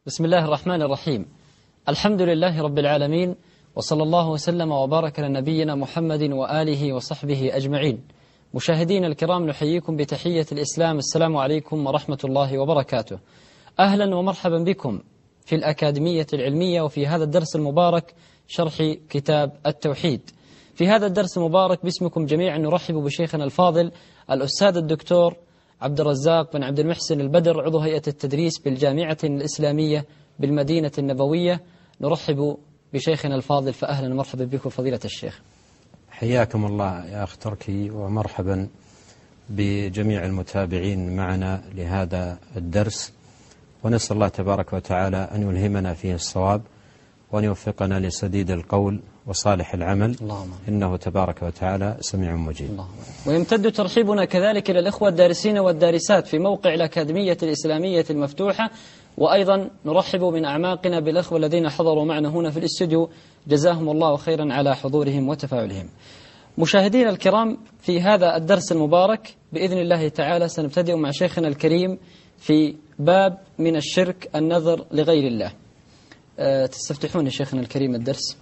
بسم الله الرحمن الرحيم. الحمد لله رب العالمين، وصلى الله وسلم وبارك على نبينا محمد وآله وصحبه أجمعين. مشاهدين الكرام، نحييكم بتحية الإسلام. السلام عليكم ورحمة الله وبركاته. أهلا ومرحبا بكم في الأكاديمية العلمية وفي هذا الدرس المبارك شرح كتاب التوحيد. في هذا الدرس المبارك باسمكم جميعا نرحب بشيخنا الفاضل الأستاذ الدكتور عبد الرزاق بن عبد المحسن البدر، عضو هيئة التدريس بالجامعة الإسلامية بالمدينة النبوية. نرحب بشيخنا الفاضل، فأهلا ومرحبا بكم فضيلة الشيخ. حياكم الله يا أخ تركي، ومرحبا بجميع المتابعين معنا لهذا الدرس، ونسأل الله تبارك وتعالى أن يلهمنا فيه الصواب وأن يوفقنا لسديد القول وصالح العمل، إنه تبارك وتعالى سميع مجيب. ويمتد ترحيبنا كذلك إلى الإخوة الدارسين والدارسات في موقع الأكاديمية الإسلامية المفتوحة، وأيضا نرحب من أعماقنا بالأخوة الذين حضروا معنا هنا في الاستوديو، جزاهم الله خيرا على حضورهم وتفاعلهم. مشاهدينا الكرام، في هذا الدرس المبارك بإذن الله تعالى سنبتدئ مع شيخنا الكريم في باب من الشرك النذر لغير الله. تستفتحون يا شيخنا الكريم الدرس.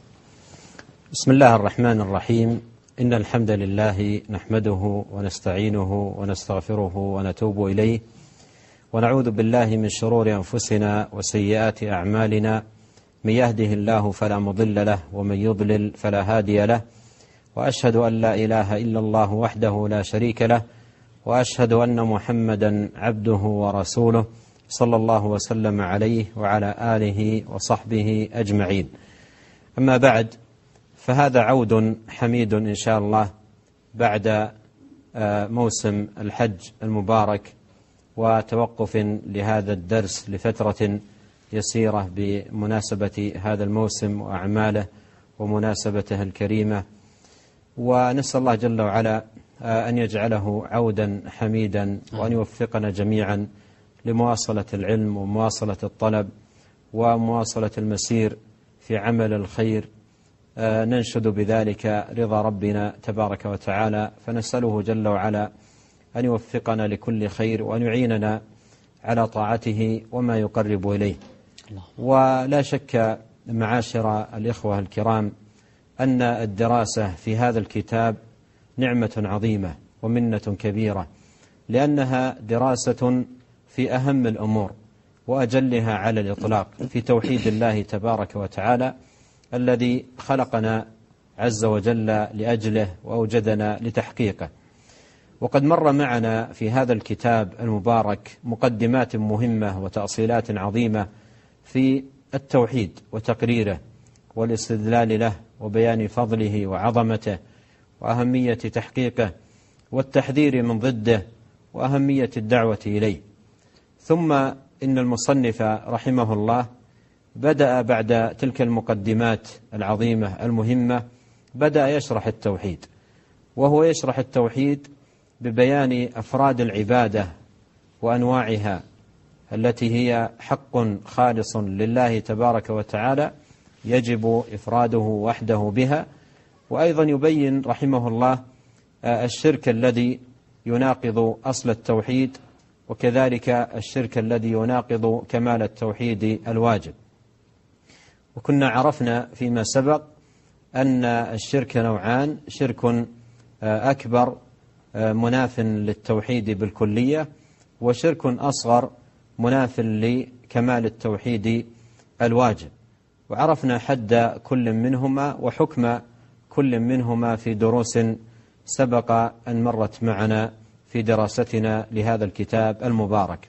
بسم الله الرحمن الرحيم. إن الحمد لله نحمده ونستعينه ونستغفره ونتوب إليه، ونعوذ بالله من شرور أنفسنا وسيئات أعمالنا. من يهده الله فلا مضل له، ومن يضلل فلا هادي له، وأشهد أن لا إله إلا الله وحده لا شريك له، وأشهد أن محمدا عبده ورسوله صلى الله وسلم عليه وعلى آله وصحبه أجمعين. أما بعد، فهذا عود حميد إن شاء الله بعد موسم الحج المبارك، وتوقف لهذا الدرس لفترة يسيرة بمناسبة هذا الموسم وأعماله ومناسبته الكريمة، ونسأل الله جل وعلا أن يجعله عودا حميدا، وأن يوفقنا جميعا لمواصلة العلم ومواصلة الطلب ومواصلة المسير في عمل الخير، ننشد بذلك رضا ربنا تبارك وتعالى، فنسأله جل وعلا أن يوفقنا لكل خير، وأن يعيننا على طاعته وما يقرب إليه. ولا شك معاشر الإخوة الكرام أن الدراسة في هذا الكتاب نعمة عظيمة ومنة كبيرة، لأنها دراسة في أهم الأمور وأجلها على الإطلاق في توحيد الله تبارك وتعالى الذي خلقنا عز وجل لأجله وأوجدنا لتحقيقه. وقد مر معنا في هذا الكتاب المبارك مقدمات مهمة وتأصيلات عظيمة في التوحيد وتقريره والاستدلال له وبيان فضله وعظمته وأهمية تحقيقه والتحذير من ضده وأهمية الدعوة إليه. ثم إن المصنف رحمه الله بدأ بعد تلك المقدمات العظيمة المهمة، بدأ يشرح التوحيد، وهو يشرح التوحيد ببيان أفراد العبادة وأنواعها التي هي حق خالص لله تبارك وتعالى يجب إفراده وحده بها. وأيضا يبين رحمه الله الشرك الذي يناقض أصل التوحيد، وكذلك الشرك الذي يناقض كمال التوحيد الواجب. وكنا عرفنا فيما سبق أن الشرك نوعان: شرك أكبر مناف للتوحيد بالكلية، وشرك أصغر مناف لكمال التوحيد الواجب. وعرفنا حد كل منهما وحكم كل منهما في دروس سبق أن مرت معنا في دراستنا لهذا الكتاب المبارك.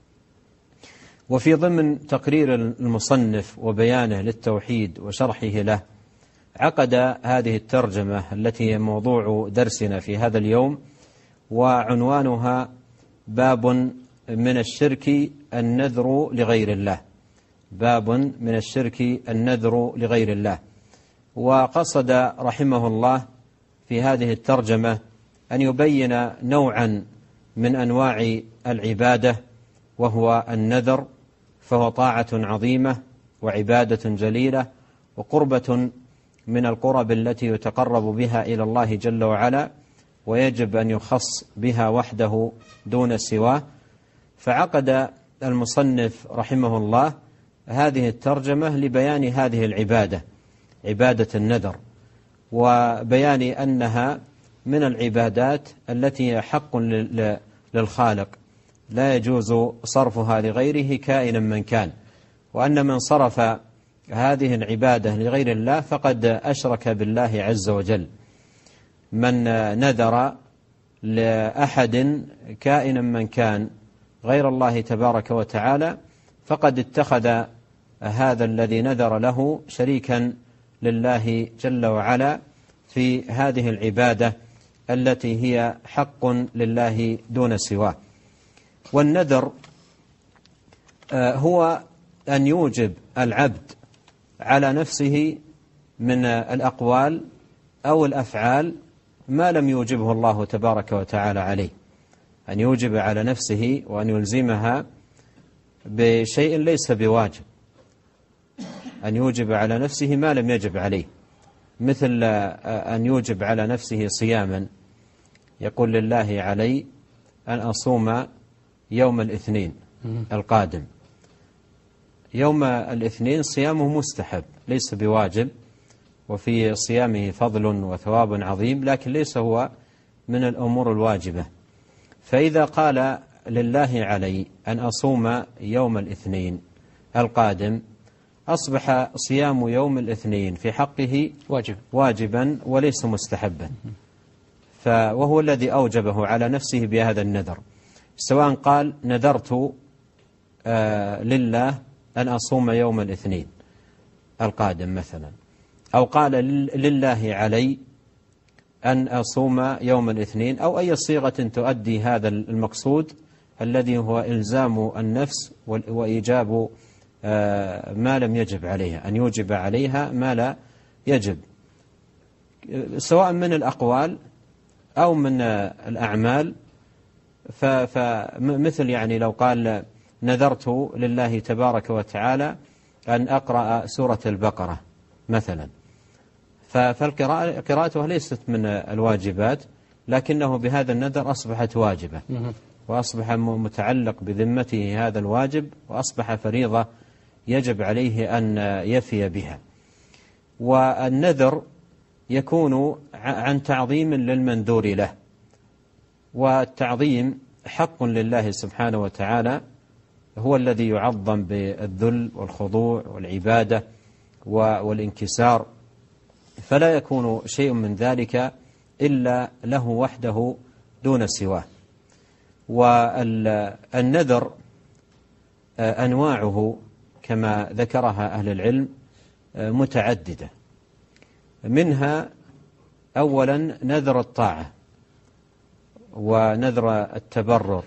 وفي ضمن تقرير المصنف وبيانه للتوحيد وشرحه له، عقد هذه الترجمة التي هي موضوع درسنا في هذا اليوم، وعنوانها باب من الشرك النذر لغير الله. باب من الشرك النذر لغير الله. وقصد رحمه الله في هذه الترجمة أن يبين نوعا من أنواع العبادة، وهو النذر، فهو طاعة عظيمة وعبادة جليلة وقربة من القرب التي يتقرب بها إلى الله جل وعلا، ويجب أن يخص بها وحده دون سواه. فعقد المصنف رحمه الله هذه الترجمة لبيان هذه العبادة، عبادة النذر، وبيان أنها من العبادات التي هي حق للخالق لا يجوز صرفها لغيره كائنا من كان، وأن من صرف هذه العبادة لغير الله فقد أشرك بالله عز وجل. من نذر لأحد كائنا من كان غير الله تبارك وتعالى فقد اتخذ هذا الذي نذر له شريكا لله جل وعلا في هذه العبادة التي هي حق لله دون سواه. والنذر هو أن يوجب العبد على نفسه من الأقوال أو الأفعال ما لم يوجبه الله تبارك وتعالى عليه، أن يوجب على نفسه وأن يلزمها بشيء ليس بواجب، أن يوجب على نفسه ما لم يجب عليه، مثل أن يوجب على نفسه صياما، يقول لله علي أن أصوم يوم الاثنين القادم. يوم الاثنين صيامه مستحب ليس بواجب، وفي صيامه فضل وثواب عظيم، لكن ليس هو من الأمور الواجبة. فإذا قال لله علي أن أصوم يوم الاثنين القادم أصبح صيام يوم الاثنين في حقه واجبا وليس مستحبا، وهو الذي أوجبه على نفسه بهذا النذر، سواء قال نذرت لله أن أصوم يوم الاثنين القادم مثلا، أو قال لله علي أن أصوم يوم الاثنين، أو أي صيغة تؤدي هذا المقصود الذي هو إلزام النفس وإيجاب ما لم يجب عليها، أن يوجب عليها ما لا يجب، سواء من الأقوال أو من الأعمال. فمثل يعني لو قال نذرت لله تبارك وتعالى أن أقرأ سورة البقرة مثلا، فقراءتها ليست من الواجبات، لكنه بهذا النذر أصبحت واجبة، وأصبح متعلق بذمته هذا الواجب، وأصبح فريضة يجب عليه أن يفي بها. والنذر يكون عن تعظيم للمنذور له، والتعظيم حق لله سبحانه وتعالى، هو الذي يعظم بالذل والخضوع والعبادة والانكسار، فلا يكون شيء من ذلك إلا له وحده دون سواه. والنذر أنواعه كما ذكرها أهل العلم متعددة، منها أولا نذر الطاعة ونذر التبرر،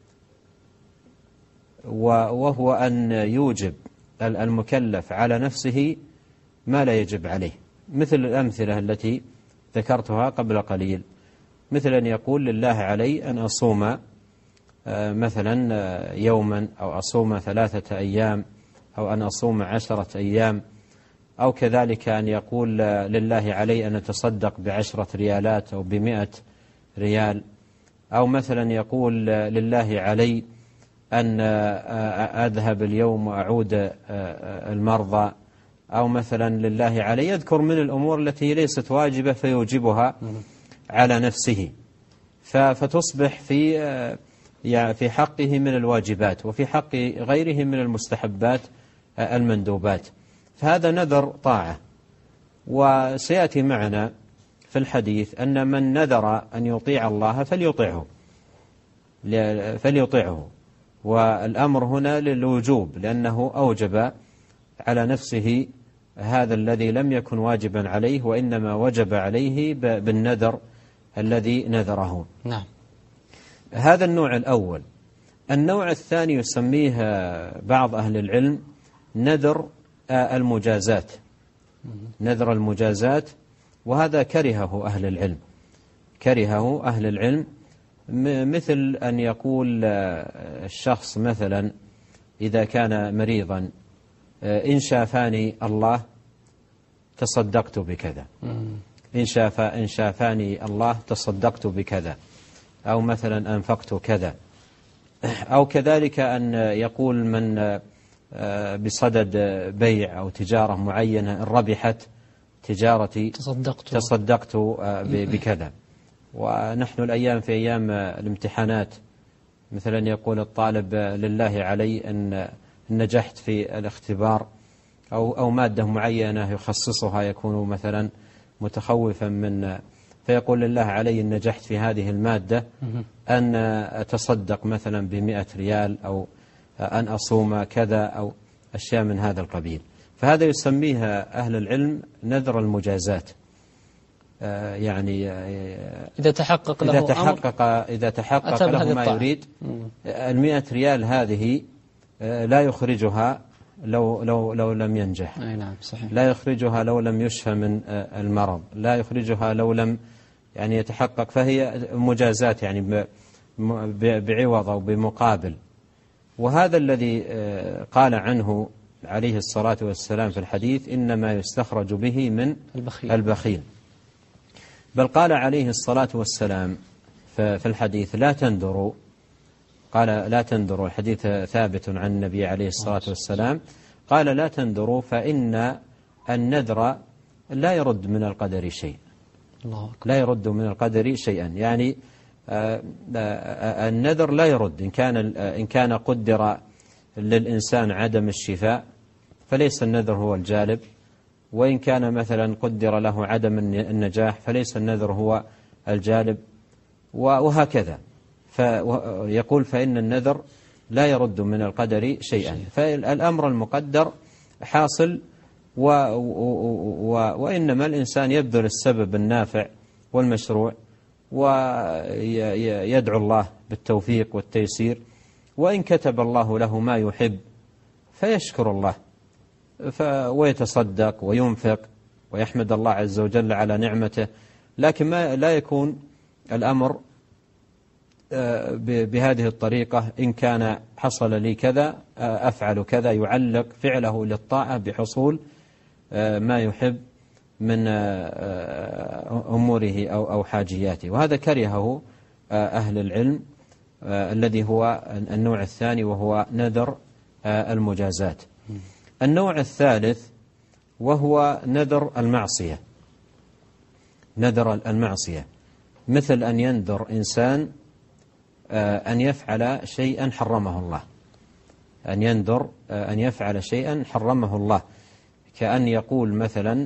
وهو أن يوجب المكلف على نفسه ما لا يجب عليه، مثل الأمثلة التي ذكرتها قبل قليل، مثل أن يقول لله علي أن أصوم مثلا يوما، أو أصوم 3 أيام، أو أن أصوم 10 أيام، أو كذلك أن يقول لله علي أن أتصدق ب10 ريالات أو ب100 ريال، أو مثلا يقول لله علي أن أذهب اليوم وأعود المرضى، أو مثلا لله علي يذكر من الأمور التي ليست واجبة فيوجبها على نفسه، فتصبح في حقه من الواجبات، وفي حق غيره من المستحبات المندوبات، فهذا نذر طاعة. وسيأتي معنا في الحديث أن من نذر أن يطيع الله فليطيعه، والأمر هنا للوجوب، لأنه أوجب على نفسه هذا الذي لم يكن واجبا عليه، وإنما وجب عليه بالنذر الذي نذره. نعم. هذا النوع الأول. النوع الثاني يسميه بعض أهل العلم نذر المجازات، نذر المجازات، وهذا كرهه أهل العلم، مثل أن يقول الشخص مثلا إذا كان مريضا إن شافاني الله تصدقت بكذا، إن شافاني الله تصدقت بكذا، أو مثلا أنفقت كذا، أو كذلك أن يقول من بصدد بيع أو تجارة معينة، إن ربحت تجارتي تصدقت بكذا. ونحن الأيام في أيام الامتحانات، مثلا يقول الطالب لله علي أن نجحت في الاختبار أو مادة معينة يخصصها، يكون مثلا متخوفا من، فيقول لله علي أن نجحت في هذه المادة أن أتصدق مثلا ب100 ريال، أو أن أصوم كذا، أو أشياء من هذا القبيل. فهذا يسميها أهل العلم نذر المجازات. يعني إذا تحقق له إذا تحقق له ما يريد. 100 ريال هذه لا يخرجها لو لم ينجح. نعم صحيح. لا يخرجها لو لم يشفى من المرض، لا يخرجها لو لم يعني يتحقق، فهي مجازات يعني بعوض أو بمقابل. وهذا الذي قال عنه عليه الصلاة والسلام في الحديث: إنما يستخرج به من البخيل. بل قال عليه الصلاة والسلام في الحديث: لا تنذروا. قال: لا تنذروا، الحديث ثابت عن النبي عليه الصلاة والسلام، قال: لا تنذروا فإن النذر لا يرد من القدر شيء. لا يرد من القدر شيئا، يعني النذر لا يرد. إن كان قدر للإنسان عدم الشفاء فليس النذر هو الجالب، وإن كان مثلا قدر له عدم النجاح فليس النذر هو الجالب، وهكذا. فيقول: فإن النذر لا يرد من القدر شيئا. فالأمر المقدر حاصل، وإنما الإنسان يبذل السبب النافع والمشروع، ويدعو الله بالتوفيق والتيسير. وإن كتب الله له ما يحب فيشكر الله ويتصدق وينفق ويحمد الله عز وجل على نعمته. لكن لا يكون الأمر بهذه الطريقة: إن كان حصل لي كذا أفعل كذا، يعلق فعله للطاعة بحصول ما يحب من أموره أو حاجياته. وهذا كرهه أهل العلم، الذي هو النوع الثاني، وهو نذر المجازات. النوع الثالث وهو نذر المعصية. نذر المعصية مثل أن ينذر إنسان أن يفعل شيئا حرمه الله، أن ينذر أن يفعل شيئا حرمه الله، كأن يقول مثلا: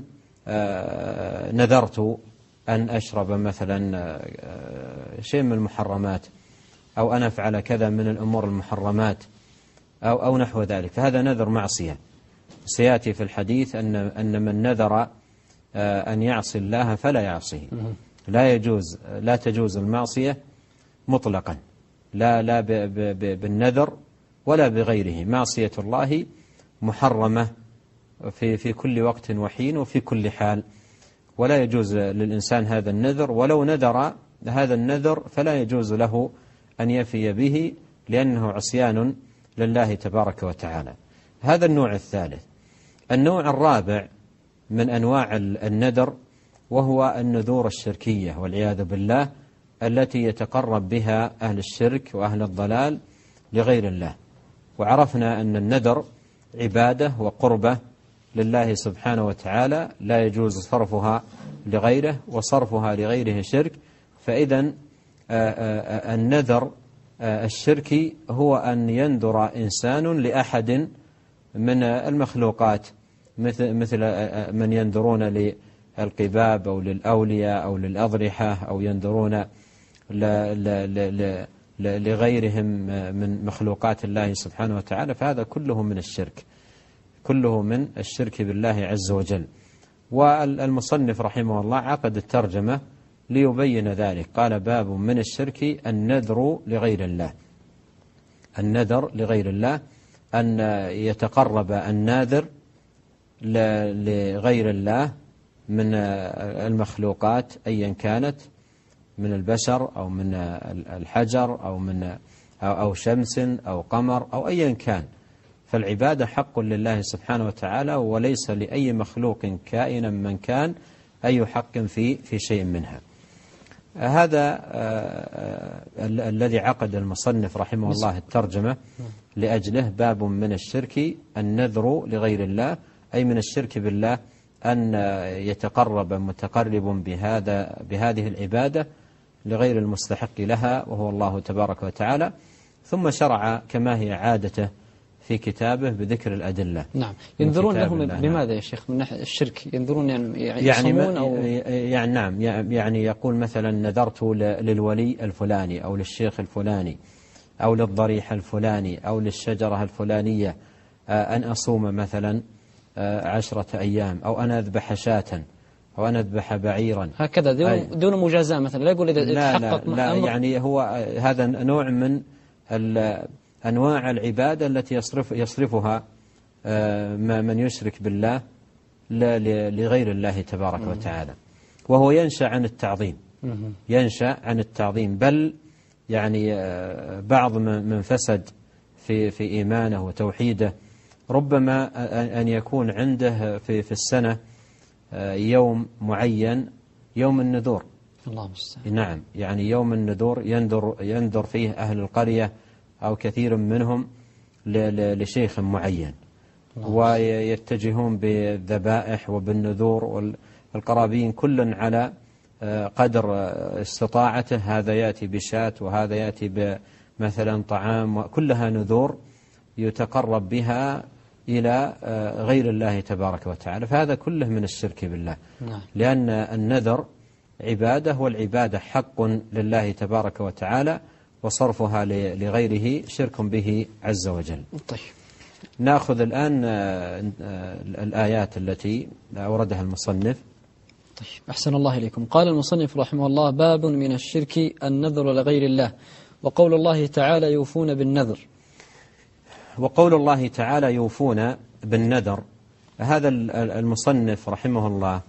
نذرت أن أشرب مثلا شيء من المحرمات، أو أن أفعل كذا من الأمور المحرمات، أو نحو ذلك. فهذا نذر معصية. سيأتي في الحديث أن من نذر أن يعصي الله فلا يعصيه. لا تجوز المعصية مطلقا، لا بالنذر ولا بغيره. معصية الله محرمة في كل وقت وحين وفي كل حال، ولا يجوز للإنسان هذا النذر. ولو نذر هذا النذر فلا يجوز له أن يفي به، لأنه عصيان لله تبارك وتعالى. هذا النوع الثالث. النوع الرابع من أنواع النذر وهو النذور الشركية والعياذ بالله، التي يتقرب بها أهل الشرك وأهل الضلال لغير الله. وعرفنا أن النذر عبادة وقربة لله سبحانه وتعالى، لا يجوز صرفها لغيره، وصرفها لغيره شرك. فإذا النذر الشركي هو أن ينذر إنسان لأحد من المخلوقات، مثل من ينذرون للقباب أو للأولياء أو للأضرحة، أو ينذرون لغيرهم من مخلوقات الله سبحانه وتعالى. فهذا كله من الشرك، كله من الشرك بالله عز وجل. والمصنف رحمه الله عقد الترجمة ليبين ذلك، قال: باب من الشرك النذر لغير الله. النذر لغير الله أن يتقرب الناذر لغير الله من المخلوقات أيا كانت، من البشر أو من الحجر أو شمس أو قمر أو أيا كان. فالعبادة حق لله سبحانه وتعالى، وليس لأي مخلوق كائنا من كان أي حق في شيء منها. هذا الذي عقد المصنف رحمه الله الترجمة لأجله باب من الشرك النذر لغير الله، أي من الشرك بالله أن يتقرب متقرب بهذه العبادة لغير المستحق لها وهو الله تبارك وتعالى. ثم شرع كما هي عادته في كتابه بذكر الأدلة. نعم. ينذرون لهم بماذا يا شيخ من ناحية الشرك؟ ينذرون يعني نعم، يعني يقول مثلا نذرت للولي الفلاني أو للشيخ الفلاني أو للضريح الفلاني أو للشجرة الفلانية أن أصوم مثلا 10 أيام، أو أن أذبح شاة، أو أن أذبح بعيرا، هكذا دون مجازاة مثلا. لا يقول إذا تحقق لا يعني هو هذا نوع من أنواع العبادة التي يصرفها من يشرك بالله لغير الله تبارك وتعالى، وهو ينشأ عن التعظيم. بل يعني بعض من فسد في إيمانه وتوحيده ربما أن يكون عنده في السنة يوم معين، يوم النذور. الله مستعان. نعم، يعني يوم النذور ينذر فيه أهل القرية أو كثير منهم لشيخ معين، ويتجهون بالذبائح وبالنذور، والقرابين كل على قدر استطاعته. هذا يأتي بشاة وهذا يأتي بمثلا طعام، وكلها نذور يتقرب بها إلى غير الله تبارك وتعالى. فهذا كله من الشرك بالله. لأن النذر عبادة، والعبادة حق لله تبارك وتعالى، وصرفها لغيره شرك به عز وجل. طيب، نأخذ الآن الآيات التي أوردها المصنف. طيب، أحسن الله إليكم. قال المصنف رحمه الله: باب من الشرك النذر لغير الله، وقول الله تعالى يوفون بالنذر. وقول الله تعالى يوفون بالنذر، هذا المصنف رحمه الله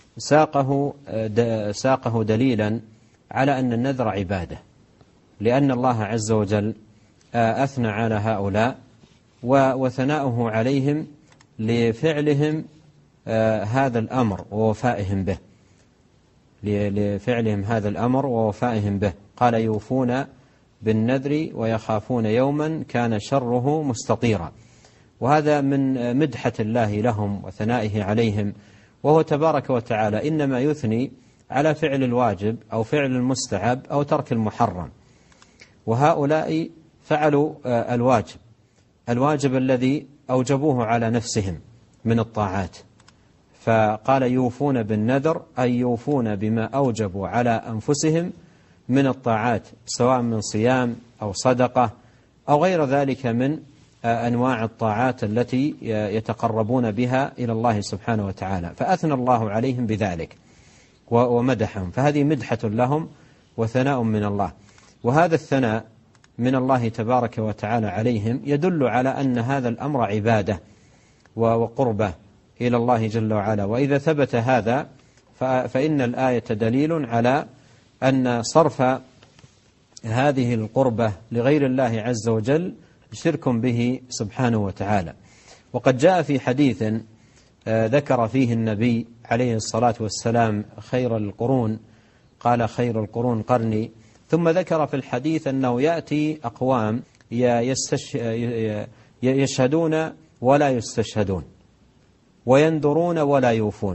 ساقه دليلا على أن النذر عبادة، لأن الله عز وجل أثنى على هؤلاء وثناؤه عليهم لفعلهم هذا الأمر ووفائهم به، لفعلهم هذا الأمر ووفائهم به. قال يوفون بالنذر ويخافون يوما كان شره مستطيرا. وهذا من مدحة الله لهم وثنائه عليهم، وهو تبارك وتعالى إنما يثني على فعل الواجب أو فعل المستحب أو ترك المحرم، وهؤلاء فعلوا الواجب الذي أوجبوه على نفسهم من الطاعات. فقال يوفون بالنذر أي يوفون بما أوجبوا على أنفسهم من الطاعات، سواء من صيام أو صدقة أو غير ذلك من أنواع الطاعات التي يتقربون بها إلى الله سبحانه وتعالى. فأثنى الله عليهم بذلك ومدحهم، فهذه مدحة لهم وثناء من الله. وهذا الثناء من الله تبارك وتعالى عليهم يدل على أن هذا الأمر عبادة وقربة إلى الله جل وعلا. وإذا ثبت هذا فإن الآية دليل على أن صرف هذه القربة لغير الله عز وجل شرك به سبحانه وتعالى. وقد جاء في حديث ذكر فيه النبي عليه الصلاة والسلام خير القرون، قال خير القرون قرني. ثم ذكر في الحديث أنه يأتي أقوام يشهدون ولا يستشهدون، وينذرون ولا يوفون.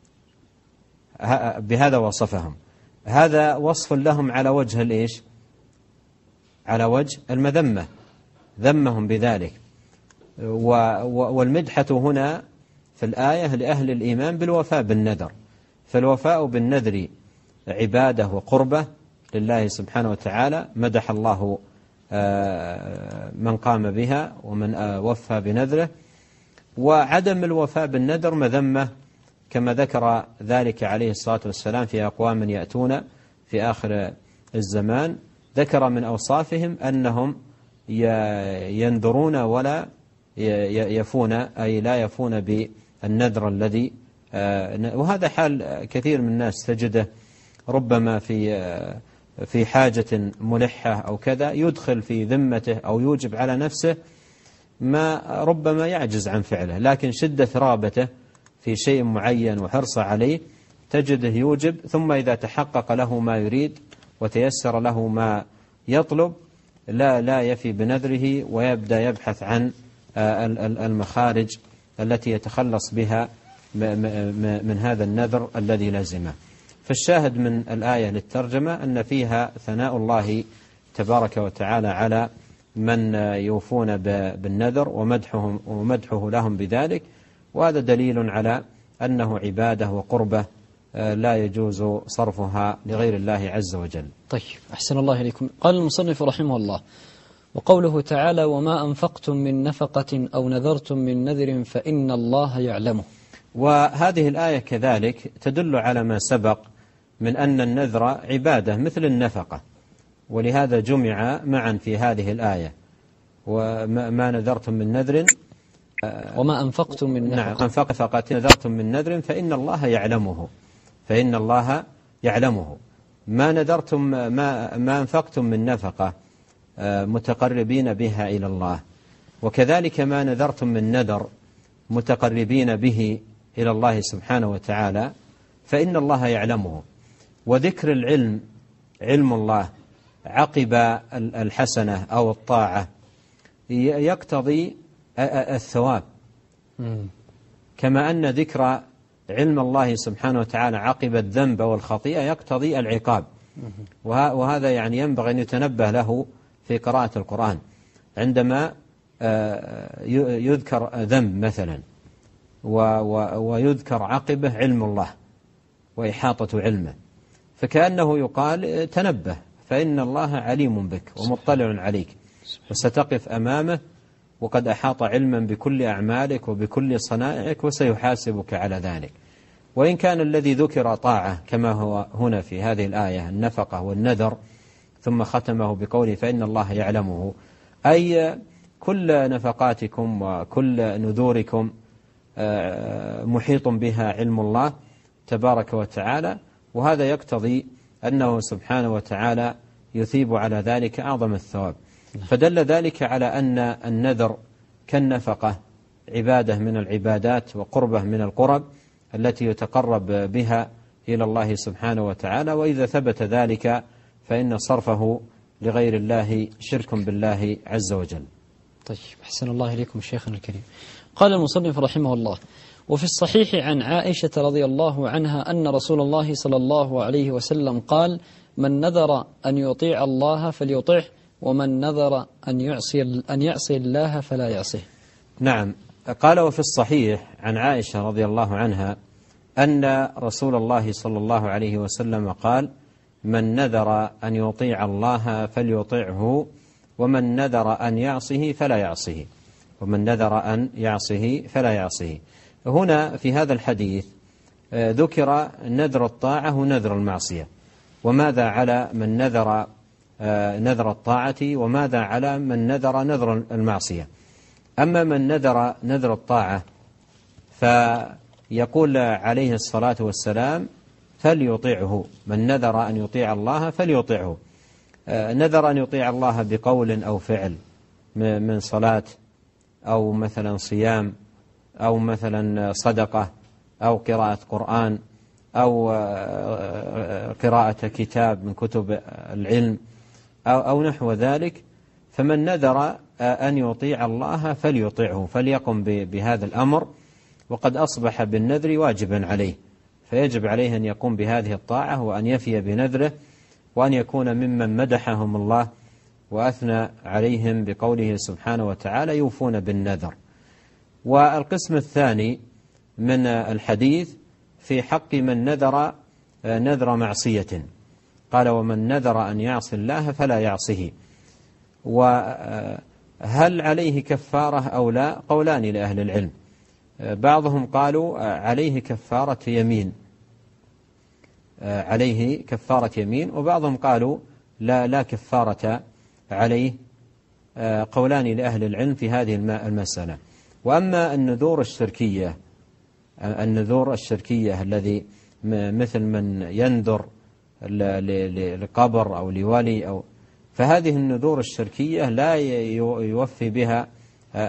بهذا وصفهم. هذا وصف لهم على وجه الإيش؟ على وجه المذمة، ذمهم بذلك. والمدحة هنا في الآية لأهل الإيمان بالوفاء بالنذر. فالوفاء بالنذر عبادة وقربة لله سبحانه وتعالى، مدح الله من قام بها ومن وفى بنذره. وعدم الوفاء بالنذر مذمة، كما ذكر ذلك عليه الصلاة والسلام في أقوام يأتون في آخر الزمان، ذكر من أوصافهم أنهم ينذرون ولا يفون، أي لا يفون بالنذر الذي وهذا حال كثير من الناس تجده ربما في حاجة ملحة أو كذا يدخل في ذمته أو يوجب على نفسه ما ربما يعجز عن فعله، لكن شدة رغبته في شيء معين وحرصه عليه تجده يوجب، ثم إذا تحقق له ما يريد وتيسر له ما يطلب لا يفي بنذره، ويبدأ يبحث عن المخارج التي يتخلص بها من هذا النذر الذي لزمه. فالشاهد من الآية للترجمة أن فيها ثناء الله تبارك وتعالى على من يوفون بالنذر ومدحه لهم بذلك، وهذا دليل على أنه عبادة وقربة لا يجوز صرفها لغير الله عز وجل. طيب، أحسن الله إليكم. قال المصنف رحمه الله: وقوله تعالى: وما أنفقتم من نفقة أو نذرتم من نذر فإن الله يعلمه. وهذه الآية كذلك تدل على ما سبق من أن النذر عبادة مثل النفقة، ولهذا جمع معا في هذه الآية. وما نذرتم من نذر وما أنفقتم من نفقة. نعم، فقط نذرتم من نذر فإن الله يعلمه، فإن الله يعلمه. ما نذرتم ما أنفقتم من نفقة متقربين بها إلى الله، وكذلك ما نذرتم من نذر متقربين به إلى الله سبحانه وتعالى فإن الله يعلمه. وذكر العلم، علم الله عقب الحسنة أو الطاعة يقتضي الثواب، كما أن ذكر علم الله سبحانه وتعالى عقب الذنب والخطيئة يقتضي العقاب. وهذا يعني ينبغي أن يتنبه له في قراءة القرآن، عندما يذكر ذنب مثلا ويذكر عقبه علم الله وإحاطة علمه، فكأنه يقال تنبه فإن الله عليم بك ومطلع عليك، وستقف أمامه وقد أحاط علما بكل أعمالك وبكل صنائعك وسيحاسبك على ذلك. وإن كان الذي ذكر طاعة كما هو هنا في هذه الآية النفقة والنذر، ثم ختمه بقوله فإن الله يعلمه، أي كل نفقاتكم وكل نذوركم محيط بها علم الله تبارك وتعالى، وهذا يقتضي أنه سبحانه وتعالى يثيب على ذلك أعظم الثواب. فدل ذلك على أن النذر كالنفقة عبادة من العبادات وقربة من القرب التي يتقرب بها إلى الله سبحانه وتعالى، وإذا ثبت ذلك فإن صرفه لغير الله شرك بالله عز وجل. طيب، أحسن الله إليكم شيخنا الكريم. قال المصنف رحمه الله: وفي الصحيح عن عائشة رضي الله عنها أن رسول الله صلى الله عليه وسلم قال: من نذر أن يطيع الله فليطعه، ومن نذر أن يعصي الله فلا يعصيه. نعم، قال وفي الصحيح عن عائشة رضي الله عنها أن رسول الله صلى الله عليه وسلم قال: من نذر أن يطيع الله فليطعه، ومن نذر أن يعصه فلا يعصه، ومن نذر أن يعصه فلا يعصه. هنا في هذا الحديث ذكر نذر الطاعة ونذر المعصية، وماذا على من نذر نذر الطاعة وماذا على من نذر نذر المعصية. أما من نذر نذر الطاعة فيقول عليه الصلاة والسلام: فليطيعه، من نذر أن يطيع الله فليطيعه. نذر أن يطيع الله بقول أو فعل من صلاة أو مثلا صيام أو مثلا صدقة أو قراءة قرآن أو قراءة كتاب من كتب العلم أو نحو ذلك، فمن نذر أن يطيع الله فليطيعه، فليقم بهذا الأمر، وقد أصبح بالنذر واجبا عليه، فيجب عليه أن يقوم بهذه الطاعة وأن يفي بنذره، وأن يكون ممن مدحهم الله وأثنى عليهم بقوله سبحانه وتعالى: يوفون بالنذر. والقسم الثاني من الحديث في حق من نذر نذر معصية، قال: ومن نذر أن يعصي الله فلا يعصه. وهل عليه كفارة أو لا؟ قولان لأهل العلم، بعضهم قالوا عليه كفارة يمين، عليه كفارة يمين، وبعضهم قالوا لا كفارة عليه. قولان لأهل العلم في هذه المسألة. وأما النذور الشركية الذي مثل من ينذر لقبر أو لولي فهذه النذور الشركية لا يوفي بها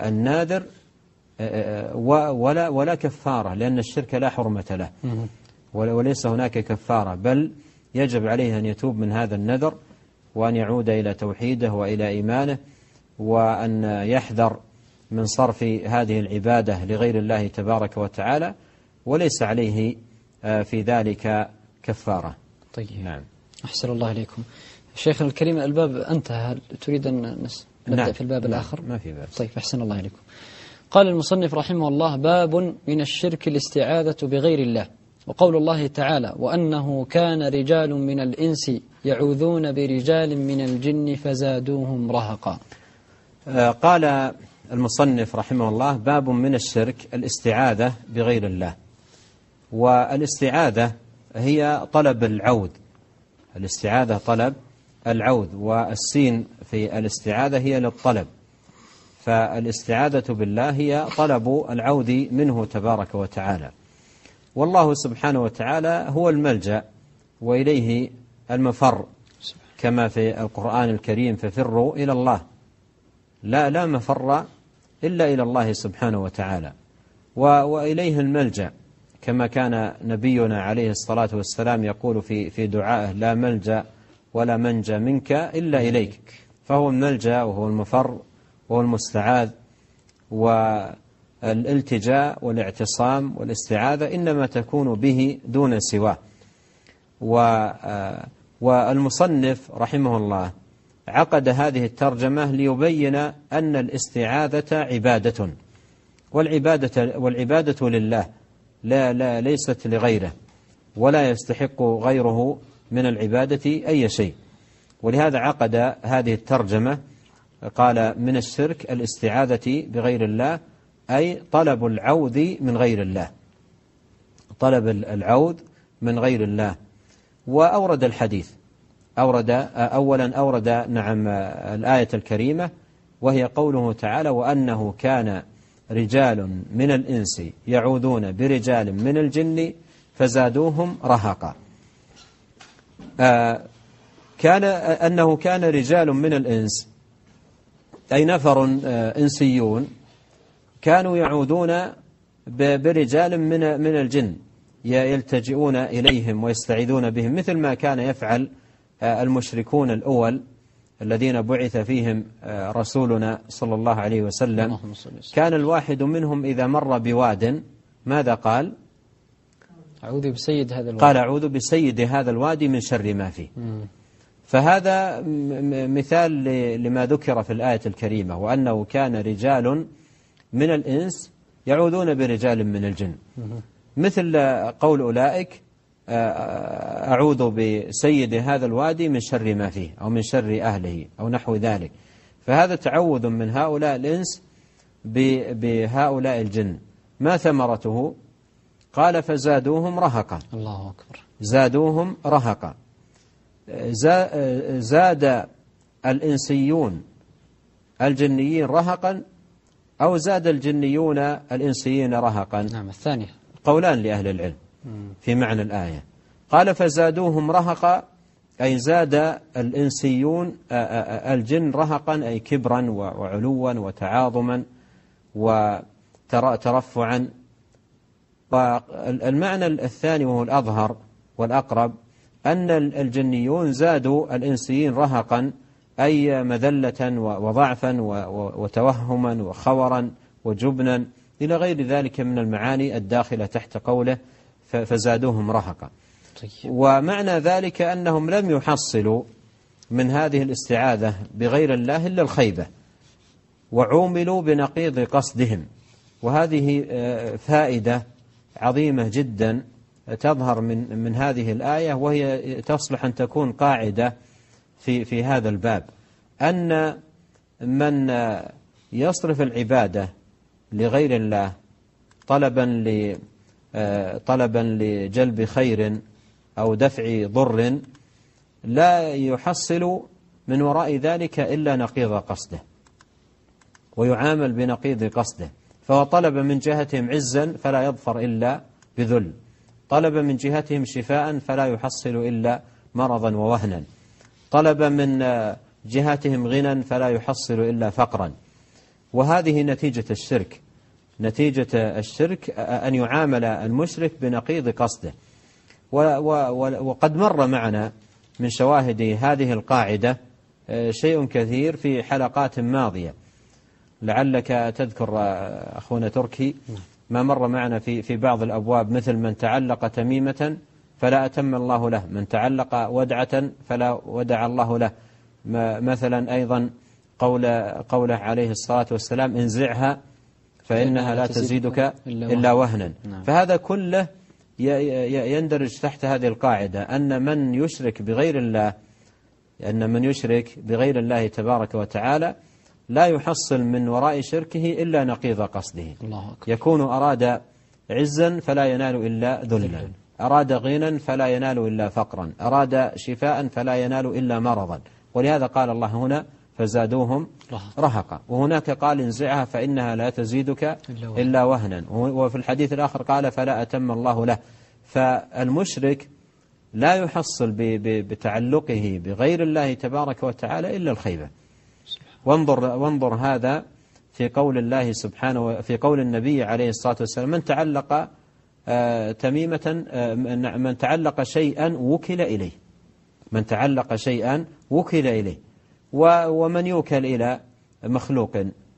الناذر ولا كفارة، لأن الشرك لا حرمة له. وليس هناك كفارة، بل يجب عليه أن يتوب من هذا النذر وأن يعود إلى توحيده وإلى إيمانه، وأن يحذر من صرف هذه العبادة لغير الله تبارك وتعالى، وليس عليه في ذلك كفارة. طيب. نعم. أحسن الله إليكم. شيخنا الكريم، الباب انتهى، هل تريد أن نبدأ في الباب الآخر؟ ما في باب. طيب، أحسن الله إليكم. قال المصنف رحمه الله: باب من الشرك الاستعاذة بغير الله. وقول الله تعالى: وأنه كان رجال من الإنس يعوذون برجال من الجن فزادوهم رهقا. قال المصنف رحمه الله: باب من الشرك الاستعاذة بغير الله. والاستعاذة هي طلب العوذ، الاستعاذة طلب العوذ، والسين في الاستعاذة هي للطلب، فالاستعاذة بالله هي طلب العوذ منه تبارك وتعالى. والله سبحانه وتعالى هو الملجأ وإليه المفر، كما في القرآن الكريم: ففروا إلى الله. لا مفر إلا إلى الله سبحانه وتعالى، وإليه الملجأ، كما كان نبينا عليه الصلاة والسلام يقول في دعائه: لا ملجأ ولا منجى منك إلا إليك. فهو الملجأ وهو المفر وهو المستعاذ. والالتجاء والاعتصام والاستعاذة إنما تكون به دون سواه. والمصنف رحمه الله عقد هذه الترجمة ليبين أن الاستعاذة عبادة، والعبادة لله لا ليست لغيره، ولا يستحق غيره من العبادة أي شيء. ولهذا عقد هذه الترجمة، قال: من الشرك الاستعاذة بغير الله، أي طلب العوذ من غير الله، طلب العوذ من غير الله. وأورد الحديث، أورد نعم الآية الكريمة، وهي قوله تعالى: وأنه كان رجال من الإنس يعوذون برجال من الجن فزادوهم رهقا. أنه كان رجال من الإنس، أي نفر إنسيون كانوا يعوذون برجال من الجن، يلتجئون إليهم ويستعيذون بهم، مثل ما كان يفعل المشركون الأول الذين بعث فيهم رسولنا صلى الله عليه وسلم. كان الواحد منهم إذا مر بواد ماذا قال؟ أعوذ بسيد هذا الوادي. قال: أعوذ بسيد هذا الوادي من شر ما فيه. فهذا مثال لما ذكر في الآية الكريمة: وأنه كان رجال من الإنس يعوذون برجال من الجن، مثل قول أولئك: أعوذ بسيد هذا الوادي من شر ما فيه، أو من شر أهله، أو نحو ذلك. فهذا تعوذ من هؤلاء الإنس بهؤلاء الجن. ما ثمرته؟ قال: فزادوهم رهقا. الله أكبر. زادوهم رهقا. زاد الإنسيون الجنيين رهقا، أو زاد الجنيون الإنسيين رهقا؟ نعم، الثانية. قولان لأهل العلم في معنى الآية. قال: فزادوهم رهقا، أي زاد الإنسيون الجن رهقا، أي كبرا وعلوا وتعاظما وترفعا. والمعنى الثاني وهو الأظهر والأقرب، أن الجنيون زادوا الإنسيين رهقا، أي مذلة وضعفا وتوهما وخورا وجبنا إلى غير ذلك من المعاني الداخلة تحت قوله فزادوهم رهقا. ومعنى ذلك أنهم لم يحصلوا من هذه الاستعاذة بغير الله إلا الخيبة، وعوملوا بنقيض قصدهم. وهذه فائدة عظيمة جدا تظهر من هذه الآية، وهي تصلح أن تكون قاعدة في هذا الباب: أن من يصرف العبادة لغير الله طلبا لجلب خير أو دفع ضر، لا يحصل من وراء ذلك إلا نقيض قصده، ويعامل بنقيض قصده. فهو طلب من جهتهم عزا فلا يظفر إلا بذل، طلب من جهتهم شفاء فلا يحصل إلا مرضا ووهنا، طلب من جهتهم غنى فلا يحصل إلا فقرا. وهذه نتيجة الشرك. نتيجة الشرك أن يعامل المشرك بنقيض قصده. وقد مر معنا من شواهد هذه القاعدة شيء كثير في حلقات ماضية. لعلك تذكر أخونا تركي ما مر معنا في بعض الأبواب، مثل من تعلق تميمة فلا أتم الله له، من تعلق ودعة فلا ودع الله له. مثلا أيضا قوله عليه الصلاة والسلام انزعها فإنها لا تزيدك إلا وهنا. فهذا كله يندرج تحت هذه القاعدة، أن من يشرك بغير الله تبارك وتعالى لا يحصل من وراء شركه إلا نقيض قصده. يكون أراد عزا فلا ينال إلا ذلا، أراد غنى فلا ينال إلا فقرا، أراد شفاء فلا ينال إلا مرضا. ولهذا قال الله هنا فزادوهم رهقا، وهناك قال انزعها فإنها لا تزيدك إلا وهنا، وفي الحديث الآخر قال فلا أتم الله له. فالمشرك لا يحصل بتعلقه بغير الله تبارك وتعالى إلا الخيبة. وانظر هذا في قول الله سبحانه، في قول النبي عليه الصلاة والسلام من تعلق تميمة، من تعلق شيئا وكل إليه، من تعلق شيئا وكل إليه. ومن يوكل إلى مخلوق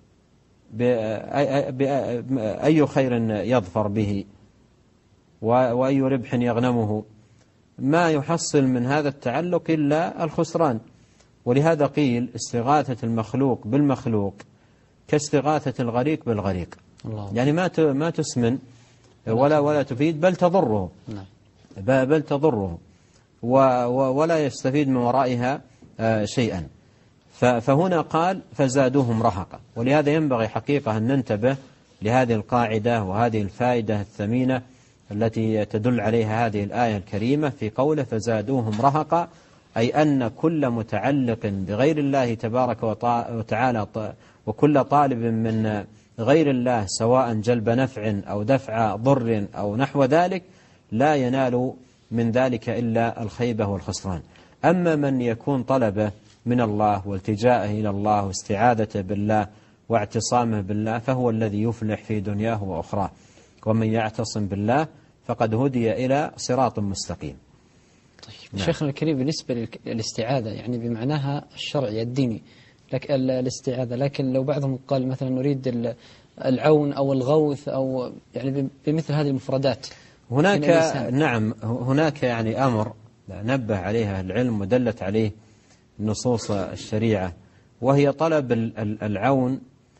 أي خير يظفر به وأي ربح يغنمه، ما يحصل من هذا التعلق إلا الخسران. ولهذا قيل استغاثة المخلوق بالمخلوق كاستغاثة الغريق بالغريق. يعني ما تسمن ولا تفيد، بل تضره، ولا يستفيد من ورائها شيئا. فهنا قال فزادوهم رهقا. ولهذا ينبغي حقيقة أن ننتبه لهذه القاعدة وهذه الفائدة الثمينة التي تدل عليها هذه الآية الكريمة في قوله فزادوهم رهقا، أي أن كل متعلق بغير الله تبارك وتعالى وكل طالب من غير الله سواء جلب نفع أو دفع ضر أو نحو ذلك لا ينال من ذلك إلا الخيبة والخسران. أما من يكون طلبه من الله والتجاءه إلى الله واستعاذته بالله واعتصامه بالله فهو الذي يفلح في دنياه وأخراه. ومن يعتصم بالله فقد هدي إلى صراط مستقيم. طيب شيخنا الكريم، بالنسبة للاستعاذة يعني بمعناها الشرعي الديني الاستعاذة، لكن لو بعضهم قال مثلا نريد العون أو الغوث أو يعني بمثل هذه المفردات، هناك يعني أمر نبه عليها العلم ودلت عليه نصوص الشريعة، وهي طلب العون.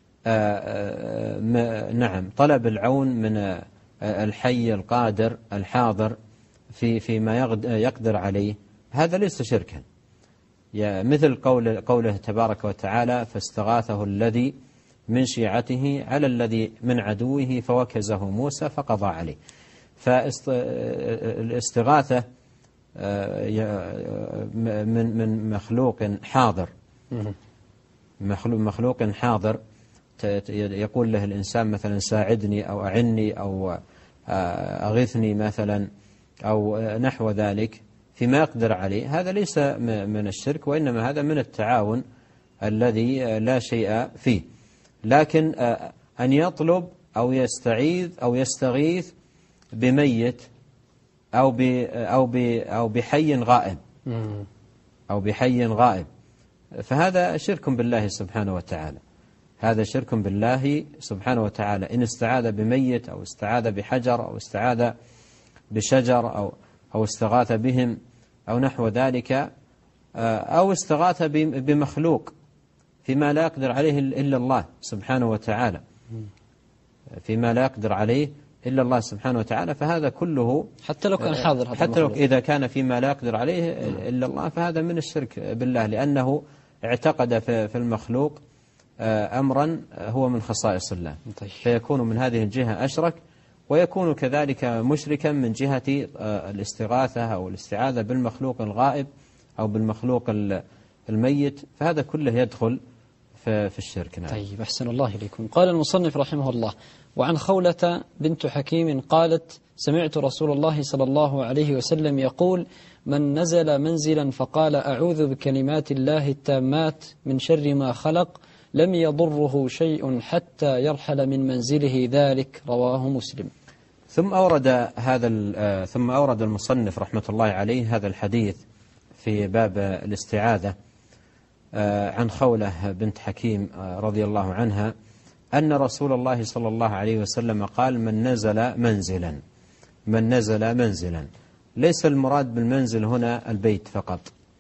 طلب العون من الحي القادر الحاضر فيما يقدر عليه، هذا ليس شركا. مثل قوله تبارك وتعالى فاستغاثه الذي من شيعته على الذي من عدوه فوكزه موسى فقضى عليه. فالاستغاثة من مخلوق حاضر، مخلوق حاضر يقول له الإنسان مثلا ساعدني أو أعني أو أغثني مثلا أو نحو ذلك فيما يقدر عليه، هذا ليس من الشرك، وإنما هذا من التعاون الذي لا شيء فيه. لكن أن يطلب أو يستعيذ أو يستغيث بميت أو بحي غائب فهذا شرك بالله سبحانه وتعالى. هذا شرك بالله سبحانه وتعالى إن استعاذ بميت أو استعاذ بحجر أو استعاذ بشجر أو استغاث بهم أو نحو ذلك، أو استغاث بمخلوق فيما لا يقدر عليه إلا الله سبحانه وتعالى، فيما لا يقدر عليه إلا الله سبحانه وتعالى، فهذا كله حتى لو كان حاضر، حتى لو إذا كان فيما لا يقدر عليه إلا الله فهذا من الشرك بالله، لأنه اعتقد في المخلوق أمرا هو من خصائص الله. فيكون من هذه الجهة أشرك، ويكون كذلك مشركا من جهة الاستغاثة أو الاستعاذة بالمخلوق الغائب أو بالمخلوق الميت، فهذا كله يدخل في الشرك. طيب أحسن الله إليكم. قال المصنف رحمه الله: وعن خولة بنت حكيم قالت: سمعت رسول الله صلى الله عليه وسلم يقول: من نزل منزلا فقال أعوذ بكلمات الله التامات من شر ما خلق لم يضره شيء حتى يرحل من منزله ذلك. رواه مسلم. ثم أورد المصنف رحمة الله عليه هذا الحديث في باب الاستعاذة عن خولة بنت حكيم رضي الله عنها أن رسول الله صلى الله عليه وسلم قال: من نزل منزلا. ليس المراد بالمنزل هنا البيت فقط،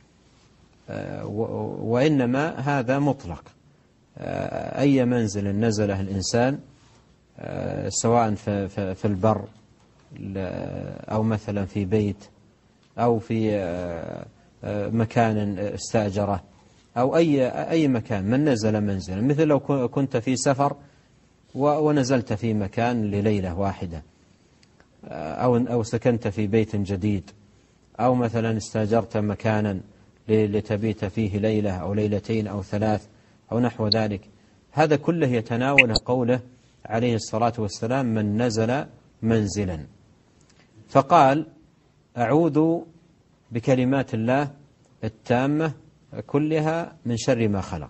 وإنما هذا مطلق. أي منزل نزله الإنسان، سواء في البر أو مثلا في بيت أو في مكان استأجره أو أي مكان، من نزل منزلا، مثل لو كنت في سفر ونزلت في مكان لليلة واحدة، أو سكنت في بيت جديد، أو مثلا استأجرت مكانا لتبيت فيه ليلة أو ليلتين أو 3 أو نحو ذلك. هذا كله يتناول قوله عليه الصلاة والسلام: من نزل منزلا. فقال: أعوذ بكلمات الله التامة كلها من شر ما خلق.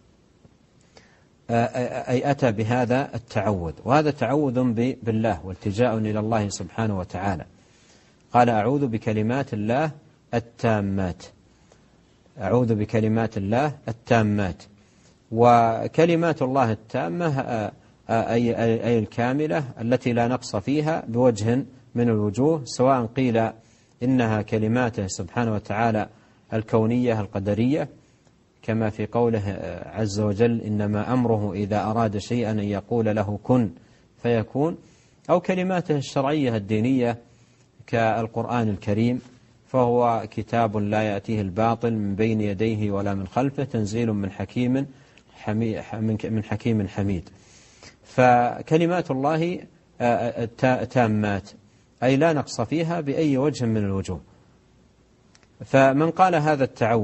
أي أتى بهذا التعوذ، وهذا تعوذ بالله والتجاء إلى الله سبحانه وتعالى. قال: أعوذ بكلمات الله التامات. أعوذ بكلمات الله التامات. وكلمات الله التامة أي الكاملة التي لا نقص فيها بوجه من الوجوه، سواء قيل إنها كلماته سبحانه وتعالى الكونية القدرية، كما في قوله عز وجل: إنما أمره إذا أراد شيئا أن يقول له كن فيكون، أو كلماته الشرعية الدينية كالقرآن الكريم، فهو كتاب لا يأتيه الباطل من بين يديه ولا من خلفه، تنزيل من حكيم حميد. فكلمات الله تامات، أي لا نقص فيها بأي وجه من الوجوه. فمن قال هذا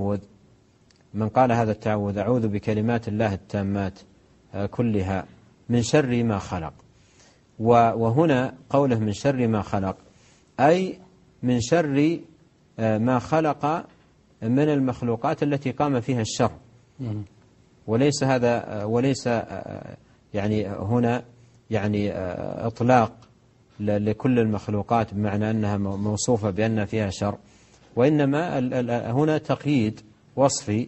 التعوذ: أعوذ بكلمات الله التامات كلها من شر ما خلق. وهنا قوله من شر ما خلق، أي من شر ما خلق من المخلوقات التي قام فيها الشر، وليس يعني هنا يعني إطلاق لكل المخلوقات بمعنى أنها موصوفة بأن فيها شر، وإنما هنا تقييد وصفي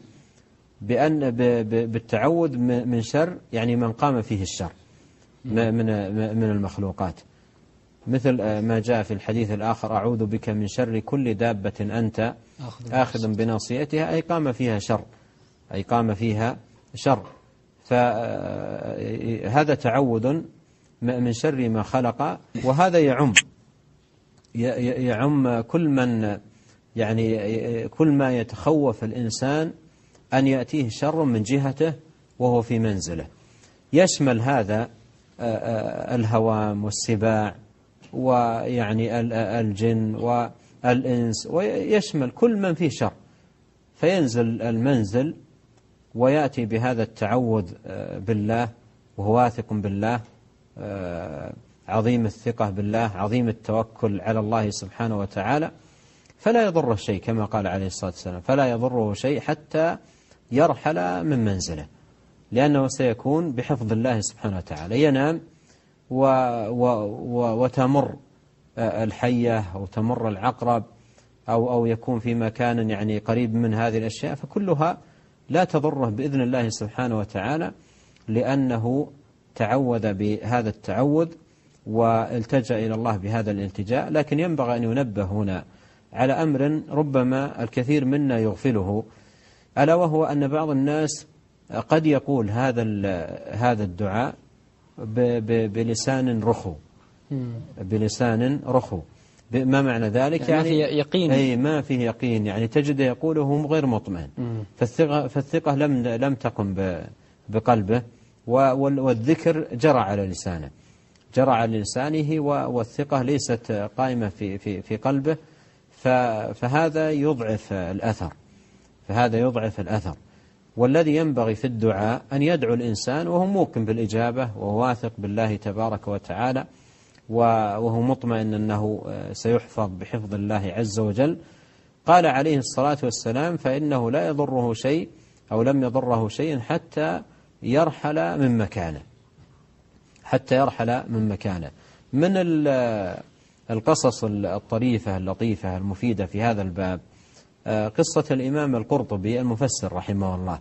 بالتعوذ من شر، يعني من قام فيه الشر من المخلوقات، مثل ما جاء في الحديث الآخر: أعوذ بك من شر كل دابة أنت آخذ بناصيتها، أي قام فيها شر. فهذا تعوذ من شر ما خلق، وهذا يعم كل من، يعني كل ما يتخوف الإنسان أن يأتيه شر من جهته وهو في منزله. يشمل هذا الهوام والسباع، ويعني الجن والإنس، ويشمل كل من فيه شر، فينزل المنزل ويأتي بهذا التعوذ بالله، وهو واثق بالله، عظيم الثقة بالله، عظيم التوكل على الله سبحانه وتعالى، فلا يضره شيء، كما قال عليه الصلاة والسلام: فلا يضره شيء حتى يرحل من منزله، لأنه سيكون بحفظ الله سبحانه وتعالى. ينام وتمر الحية أو تمر العقرب أو يكون في مكان يعني قريب من هذه الأشياء، فكلها لا تضره بإذن الله سبحانه وتعالى، لأنه تعوذ بهذا التعوذ والتجأ إلى الله بهذا الالتجاء. لكن ينبغي أن ينبه هنا على أمر ربما الكثير منا يغفله، ألا وهو أن بعض الناس قد يقول هذا الدعاء بلسان رخو. ما معنى ذلك؟ يعني ما فيه يقين. أي ما فيه يقين، يعني تجد يقوله غير مطمئن، فالثقة لم تقم بقلبه، والذكر جرى على لسانه، والثقة ليست قائمة في قلبه، فهذا يضعف الأثر. والذي ينبغي في الدعاء أن يدعو الإنسان وهو موقن بالإجابة، وهو واثق بالله تبارك وتعالى، وهو مطمئن أنه سيحفظ بحفظ الله عز وجل. قال عليه الصلاة والسلام: فإنه لا يضره شيء أو لم يضره شيء حتى يرحل من مكانه. من القصص الطريفة اللطيفة المفيدة في هذا الباب قصة الإمام القرطبي المفسر رحمه الله.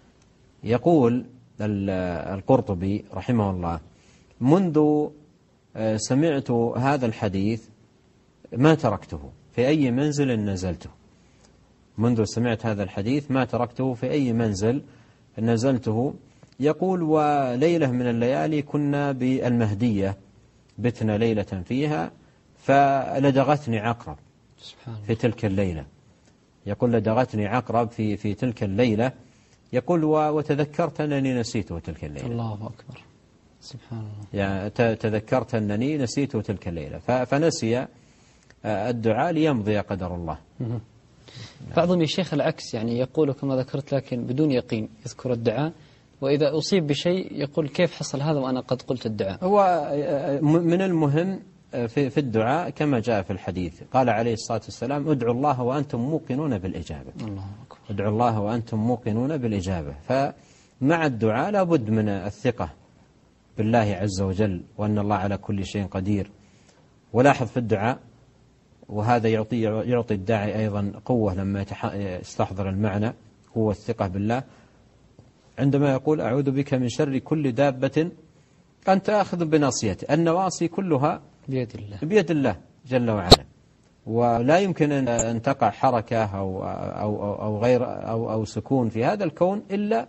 يقول القرطبي رحمه الله: منذ سمعت هذا الحديث ما تركته في أي منزل نزلته. منذ سمعت هذا الحديث ما تركته في أي منزل نزلته. يقول: وليلة من الليالي كنا بالمهدية، بتنا ليلة فيها، فلدغتني عقرب في تلك الليلة. يقول: لدغتني عقرب في تلك الليلة. يقول: وتذكرت أنني نسيته تلك الليلة. الله أكبر، سبحان الله. يعني تذكرت أنني نسيته تلك الليلة، فنسي الدعاء ليمضي قدر الله. بعضهم يا شيخ العكس، يعني يقول كما ذكرت لكن بدون يقين، يذكر الدعاء وإذا أصيب بشيء يقول: كيف حصل هذا وأنا قد قلت الدعاء؟ هو من المهم في الدعاء كما جاء في الحديث، قال عليه الصلاة والسلام: ادعوا الله وأنتم موقنون بالإجابة. الله أكبر. ادعوا الله وأنتم موقنون بالإجابة. فمع الدعاء لابد من الثقة بالله عز وجل وأن الله على كل شيء قدير. ولاحظ في الدعاء، وهذا يعطي الداعي أيضا قوة لما يستحضر المعنى، هو الثقة بالله، عندما يقول: أعوذ بك من شر كل دابة أنت آخذ بناصيته. النواصي كلها بيد الله جل وعلا، ولا يمكن أن تقع حركة أو غير أو سكون في هذا الكون إلا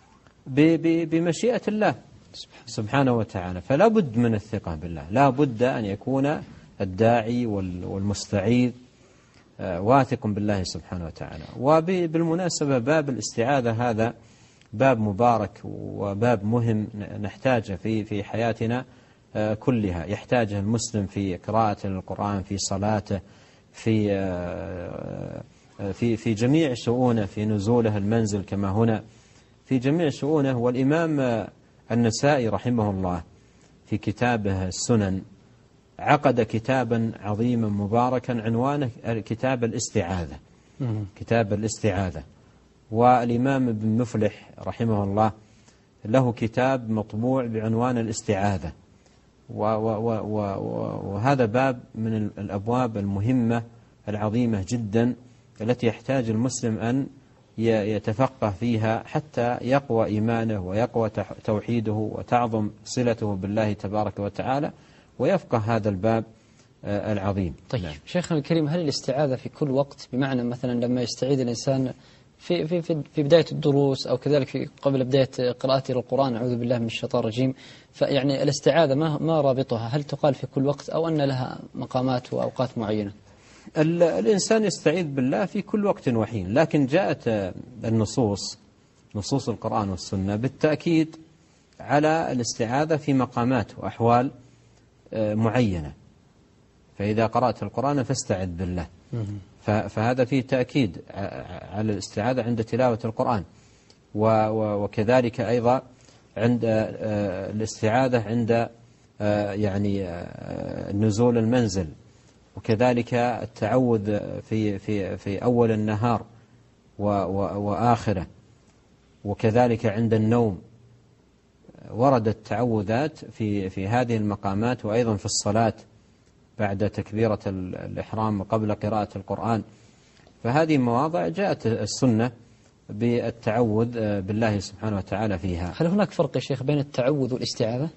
بمشيئة الله سبحانه وتعالى. فلا بد من الثقة بالله، لا بد أن يكون الداعي والمستعيذ واثق بالله سبحانه وتعالى. وبالمناسبة باب الاستعاذة هذا باب مبارك وباب مهم نحتاجه في حياتنا كلها. يحتاجه المسلم في قراءة القرآن، في صلاته، في جميع شؤونه، في نزوله المنزل كما هنا، في جميع شؤونه. والإمام النسائي رحمه الله في كتابه السنن عقد كتابا عظيما مباركا عنوانه كتاب الاستعاذة. كتاب الاستعاذة. والإمام ابن مفلح رحمه الله له كتاب مطبوع بعنوان الاستعاذة. وهذا باب من الأبواب المهمة العظيمة جدا التي يحتاج المسلم أن يتفقه فيها حتى يقوى إيمانه ويقوى توحيده وتعظم صلته بالله تبارك وتعالى ويفقه هذا الباب العظيم. طيب نعم. شيخنا الكريم، هل الاستعاذة في كل وقت؟ بمعنى مثلا لما يستعيذ الإنسان في بداية الدروس أو كذلك قبل بداية قراءته للقرآن، أعوذ بالله من الشيطان الرجيم، فيعني الاستعاذة ما رابطها؟ هل تقال في كل وقت أو أن لها مقامات وأوقات معينة؟ الإنسان يستعيذ بالله في كل وقت وحين، لكن جاءت نصوص القرآن والسنة بالتأكيد على الاستعاذة في مقامات وأحوال معينة. فإذا قرأت القرآن فاستعذ بالله، فهذا فيه تأكيد على الاستعاذة عند تلاوة القرآن، وكذلك أيضا عند الاستعاذة عند يعني نزول المنزل، وكذلك التعوذ في أول النهار وآخره، وكذلك عند النوم. وردت تعوذات في هذه المقامات، وأيضا في الصلاة بعد تكبيرة الإحرام وقبل قراءة القرآن. فهذه مواضع جاءت السنة بالتعوذ بالله سبحانه وتعالى فيها. هل هناك فرق يا شيخ بين التعوذ والاستعاذة؟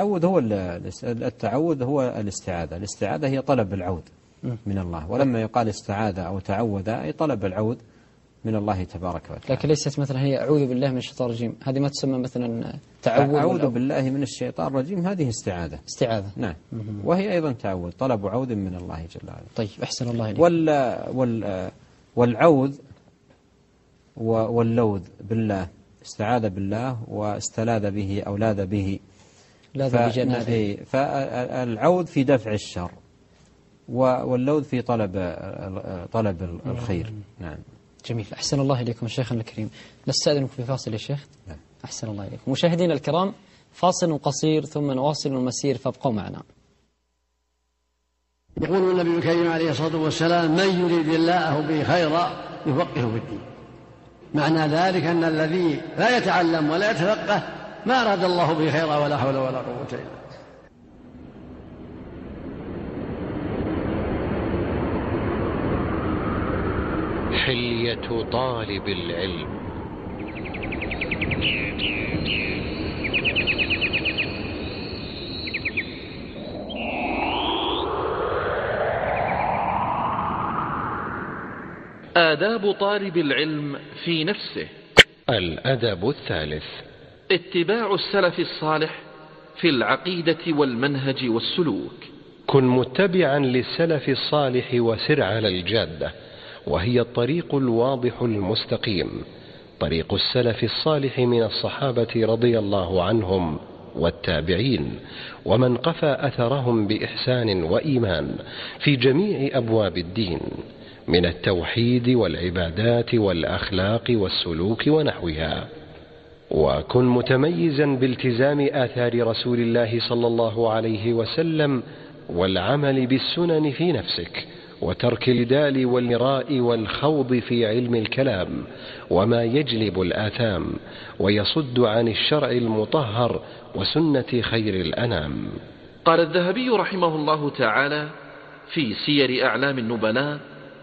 التعوذ هو الاستعاذة. الاستعاذة هي طلب العوذ من الله، ولما يقال استعاذة أو تعوذ أي طلب العوذ من الله تبارك وتعالى. لكن ليست مثلا هي أعوذ بالله من الشيطان الرجيم، هذه ما تسمى مثلا تعوذ؟ أعوذ بالله من الشيطان الرجيم هذه استعاذة. نعم. وهي أيضا تعوذ، طلب عوذ من الله جل وعلا. طيب أحسن الله إليك. والعوذ واللوذ بالله، استعاذ بالله واستلاذ به أو لاذ به، فالعوذ في دفع الشر واللوذ في طلب الخير. نعم. جميل، أحسن الله إليكم شيخنا الكريم. نستأذنكم في فاصل يا شيخ. نعم. أحسن الله إليكم. مشاهدينا الكرام، فاصل قصير ثم نواصل المسير، فابقوا معنا. يقول النبي الكريم عليه الصلاة والسلام: من يريد الله به خيرا يفقهه في الدين. معنى ذلك أن الذي لا يتعلم ولا يتفقه ما أراد الله به خيرا، ولا حول ولا قوة إلا بالله. حلية طالب العلم. آداب طالب العلم في نفسه. الأدب الثالث: اتباع السلف الصالح في العقيدة والمنهج والسلوك. كن متبعا للسلف الصالح وسر على الجادة، وهي الطريق الواضح المستقيم، طريق السلف الصالح من الصحابة رضي الله عنهم والتابعين ومن قفى أثرهم بإحسان وإيمان في جميع أبواب الدين من التوحيد والعبادات والأخلاق والسلوك ونحوها. وكن متميزا بالتزام آثار رسول الله صلى الله عليه وسلم والعمل بالسنن في نفسك، وترك الجدال والمراء والخوض في علم الكلام وما يجلب الآثام ويصد عن الشرع المطهر وسنة خير الأنام. قال الذهبي رحمه الله تعالى في سير أعلام النبلاء: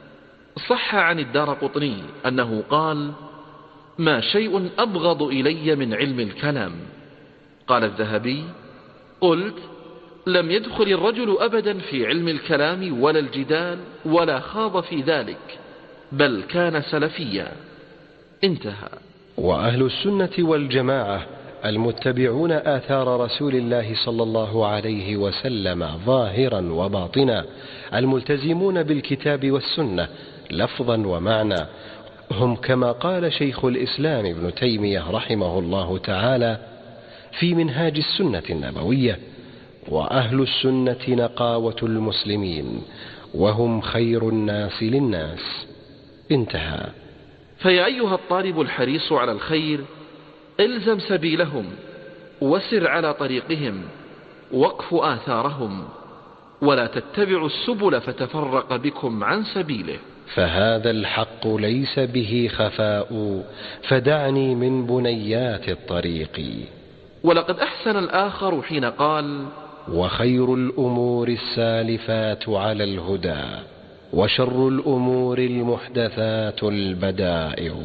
صح عن الدارقطني أنه قال: ما شيء أبغض إلي من علم الكلام. قال الذهبي: قلت: لم يدخل الرجل أبدا في علم الكلام ولا الجدال ولا خاض في ذلك، بل كان سلفيا. انتهى. وأهل السنة والجماعة المتبعون آثار رسول الله صلى الله عليه وسلم ظاهرا وباطنا، الملتزمون بالكتاب والسنة لفظا ومعنى، هم كما قال شيخ الإسلام ابن تيمية رحمه الله تعالى في منهاج السنة النبوية: وأهل السنة نقاوة المسلمين وهم خير الناس للناس. انتهى. فيا أيها الطالب الحريص على الخير، الزم سبيلهم وسر على طريقهم واقف آثارهم، ولا تتبعوا السبل فتفرق بكم عن سبيله، فهذا الحق ليس به خفاء، فدعني من بنيات الطريق. ولقد أحسن الآخر حين قال: وخير الأمور السالفات على الهدى، وشر الأمور المحدثات البدائع.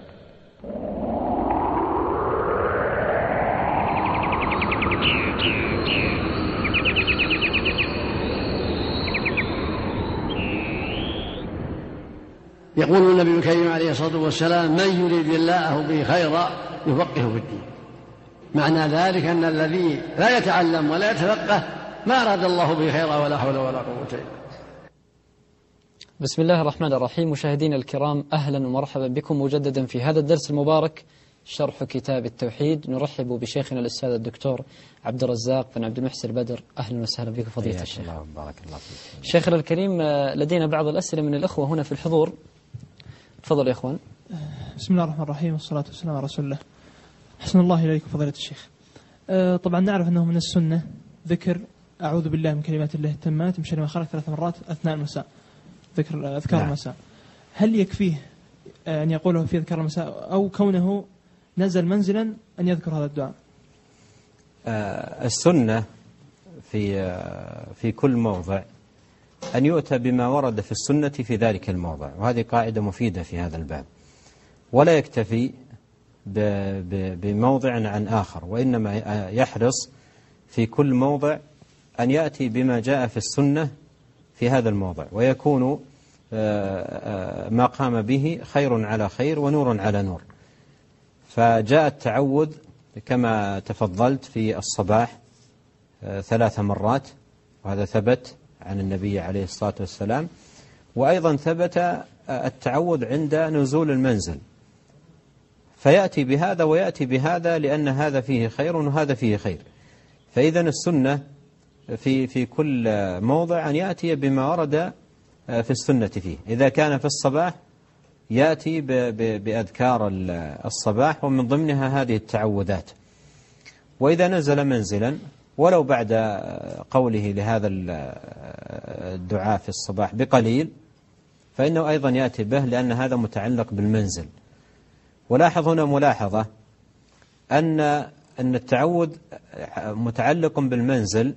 يقول النبي الكريم عليه الصلاة والسلام: من يريد الله به خيرا يفقهه في الدين. معنى ذلك أن الذي لا يتعلم ولا يتفقه ما أراد الله به خيرا ولا حول ولا قوة إلا بالله. بسم الله الرحمن الرحيم. مشاهدينا الكرام، أهلا ومرحبا بكم مجددا في هذا الدرس المبارك، شرح كتاب التوحيد. نرحب بشيخنا الأستاذ الدكتور عبد الرزاق بن عبد المحسن البدر. أهلا وسهلا بك فضيلة الشيخ. الله بارك الله فيك. شيخنا الكريم، لدينا بعض الأسئلة من الأخوة هنا في الحضور. تفضل يا إخوان. بسم الله الرحمن الرحيم، والصلاة والسلام على رسول الله. حسن الله إليكم فضيلة الشيخ. طبعا نعرف أنه من السنة ذكر أعوذ بالله من كلمات الله التامات من شر ما خلق 3 مرات أثناء المساء، ذكر أذكار المساء. هل يكفيه أن يقوله في أذكار المساء، أو كونه نزل منزلا أن يذكر هذا الدعاء؟ السنة في كل موضع أن يؤتى بما ورد في السنة في ذلك الموضع، وهذه قاعدة مفيدة في هذا الباب، ولا يكتفي بموضع عن آخر، وإنما يحرص في كل موضع أن يأتي بما جاء في السنة في هذا الموضع، ويكون ما قام به خير على خير ونور على نور. فجاء التعوذ كما تفضلت في الصباح 3 مرات، وهذا ثبت عن النبي عليه الصلاة والسلام. وأيضا ثبت التعوذ عند نزول المنزل، فيأتي بهذا ويأتي بهذا، لأن هذا فيه خير وهذا فيه خير. فإذا السنة في كل موضع أن يأتي بما ورد في السنة فيه. إذا كان في الصباح يأتي بأذكار الصباح، ومن ضمنها هذه التعوذات. وإذا نزل منزلا ولو بعد قوله لهذا الدعاء في الصباح بقليل، فإنه أيضا يأتي به، لأن هذا متعلق بالمنزل. ولاحظ هنا ملاحظة أن التعوذ متعلق بالمنزل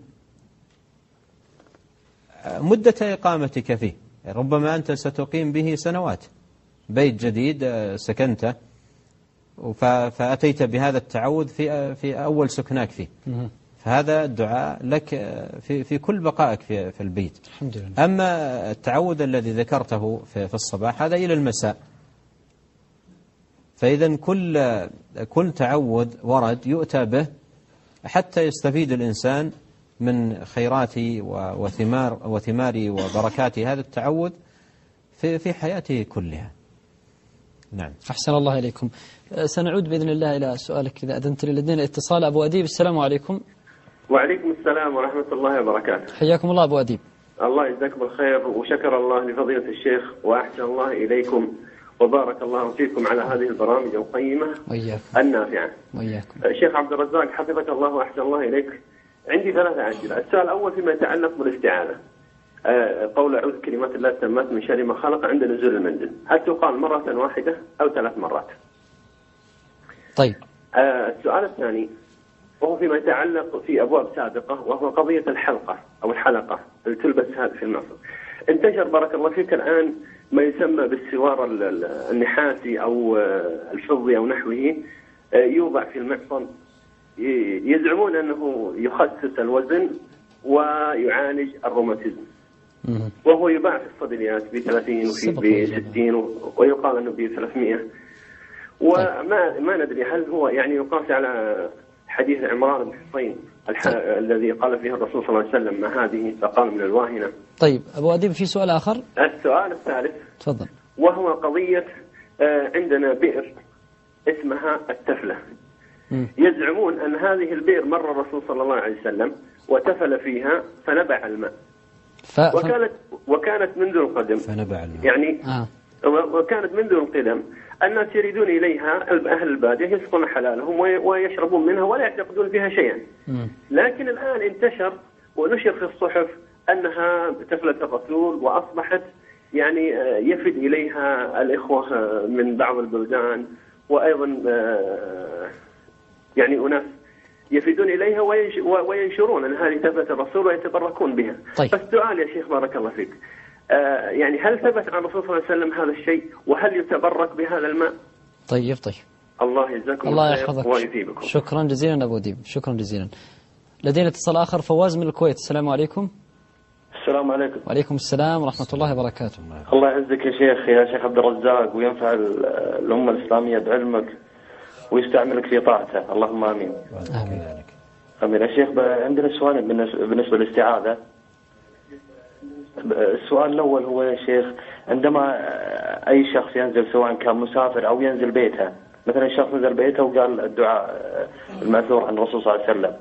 مدة إقامتك فيه، ربما أنت ستقيم به سنوات، بيت جديد سكنته فأتيت بهذا التعوذ في أول سكناك فيه، فهذا الدعاء لك في كل بقائك في البيت. الحمد لله. أما التعوذ الذي ذكرته في الصباح هذا إلى المساء. فإذا كل تعوذ ورد يؤتى به حتى يستفيد الإنسان من خيرات وثمار وبركات هذا التعوذ في حياته كلها. نعم. أحسن الله إليكم. سنعود بإذن الله إلى سؤالك إذا أذنت لي. لدينا اتصال. أبو أديب، السلام عليكم. وعليكم السلام ورحمة الله وبركاته. حياكم الله أبو أديب. الله يجزاكم الخير، وشكر الله لفضيلة الشيخ وأحسن الله إليكم وبارك الله فيكم على هذه البرامج القيمة النافعة. وإياكم. شيخ عبد الرزاق حفظك الله وأحسن الله إليك، عندي 3 أسئلة. السؤال الأول فيما يتعلق بالاستعاذة. قول أعوذ بكلمات الله التامات من شر ما خلق عند نزول المنزل، هل تقال مرة واحدة أو 3 مرات؟ طيب. السؤال الثاني وهو فيما يتعلق في أبواب سابقة، وهو قضية الحلقة أو الحلقة اللي تلبس هذا في المعصم. انتشر بارك الله فيك الآن ما يسمى بالسوار النحاسي أو الفضي أو نحوه، يوضع في المعصم، يزعمون أنه يخسس الوزن ويعالج الروماتيزم، وهو يباع في الصيدليات ب30 وفي ب60 ويقال أنه ب300. وما ندري هل هو يعني يقاس على حديث عمران بن حصين الذي قال فيه الرسول صلى الله عليه وسلم ما هذه، فقال من الواهنة. طيب أبو أديب، في سؤال آخر. السؤال الثالث تفضل. وهو قضية عندنا بئر اسمها التفلة. يزعمون أن هذه البئر مر الرسول صلى الله عليه وسلم وتفل فيها فنبع الماء، وكانت منذ القدم فنبع الماء يعني وكانت منذ القدم الناس يريدون إليها، أهل البادية يسقون حلالهم ويشربون منها ولا يعتقدون فيها شيئا. لكن الآن انتشر ونشر في الصحف أنها تفلة الرسول، وأصبحت يعني يفد إليها الإخوة من بعض البلدان، وأيضا يعني أناس يفيدون إليها وينشرون أن هذه تفلة الرسول ويتبركون بها. طيب. فالسؤال يا شيخ بارك الله فيك، يعني هل ثبت عن الرسول صلى الله عليه وسلم هذا الشيء، وهل يتبرك بهذا الماء؟ طيب. الله يجزاكم الله خير يحفظك ويثيبكم. شكرا جزيلا أبو ديب، شكرا جزيلا. لدينا اتصال آخر. فواز من الكويت، السلام عليكم. السلام عليكم. وعليكم السلام ورحمة الله وبركاته. الله يعزك يا شيخ عبد الرزاق، وينفع الأمة الإسلامية بعلمك ويستعملك في طاعته، اللهم آمين. آمين. يا شيخ عندنا سؤال بالنسبة للاستعاذة. السؤال الأول هو يا شيخ، عندما أي شخص ينزل سواء كان مسافر أو ينزل بيته، مثلا شخص نزل بيته وقال الدعاء المأثور عن الرسول صلى الله عليه وسلم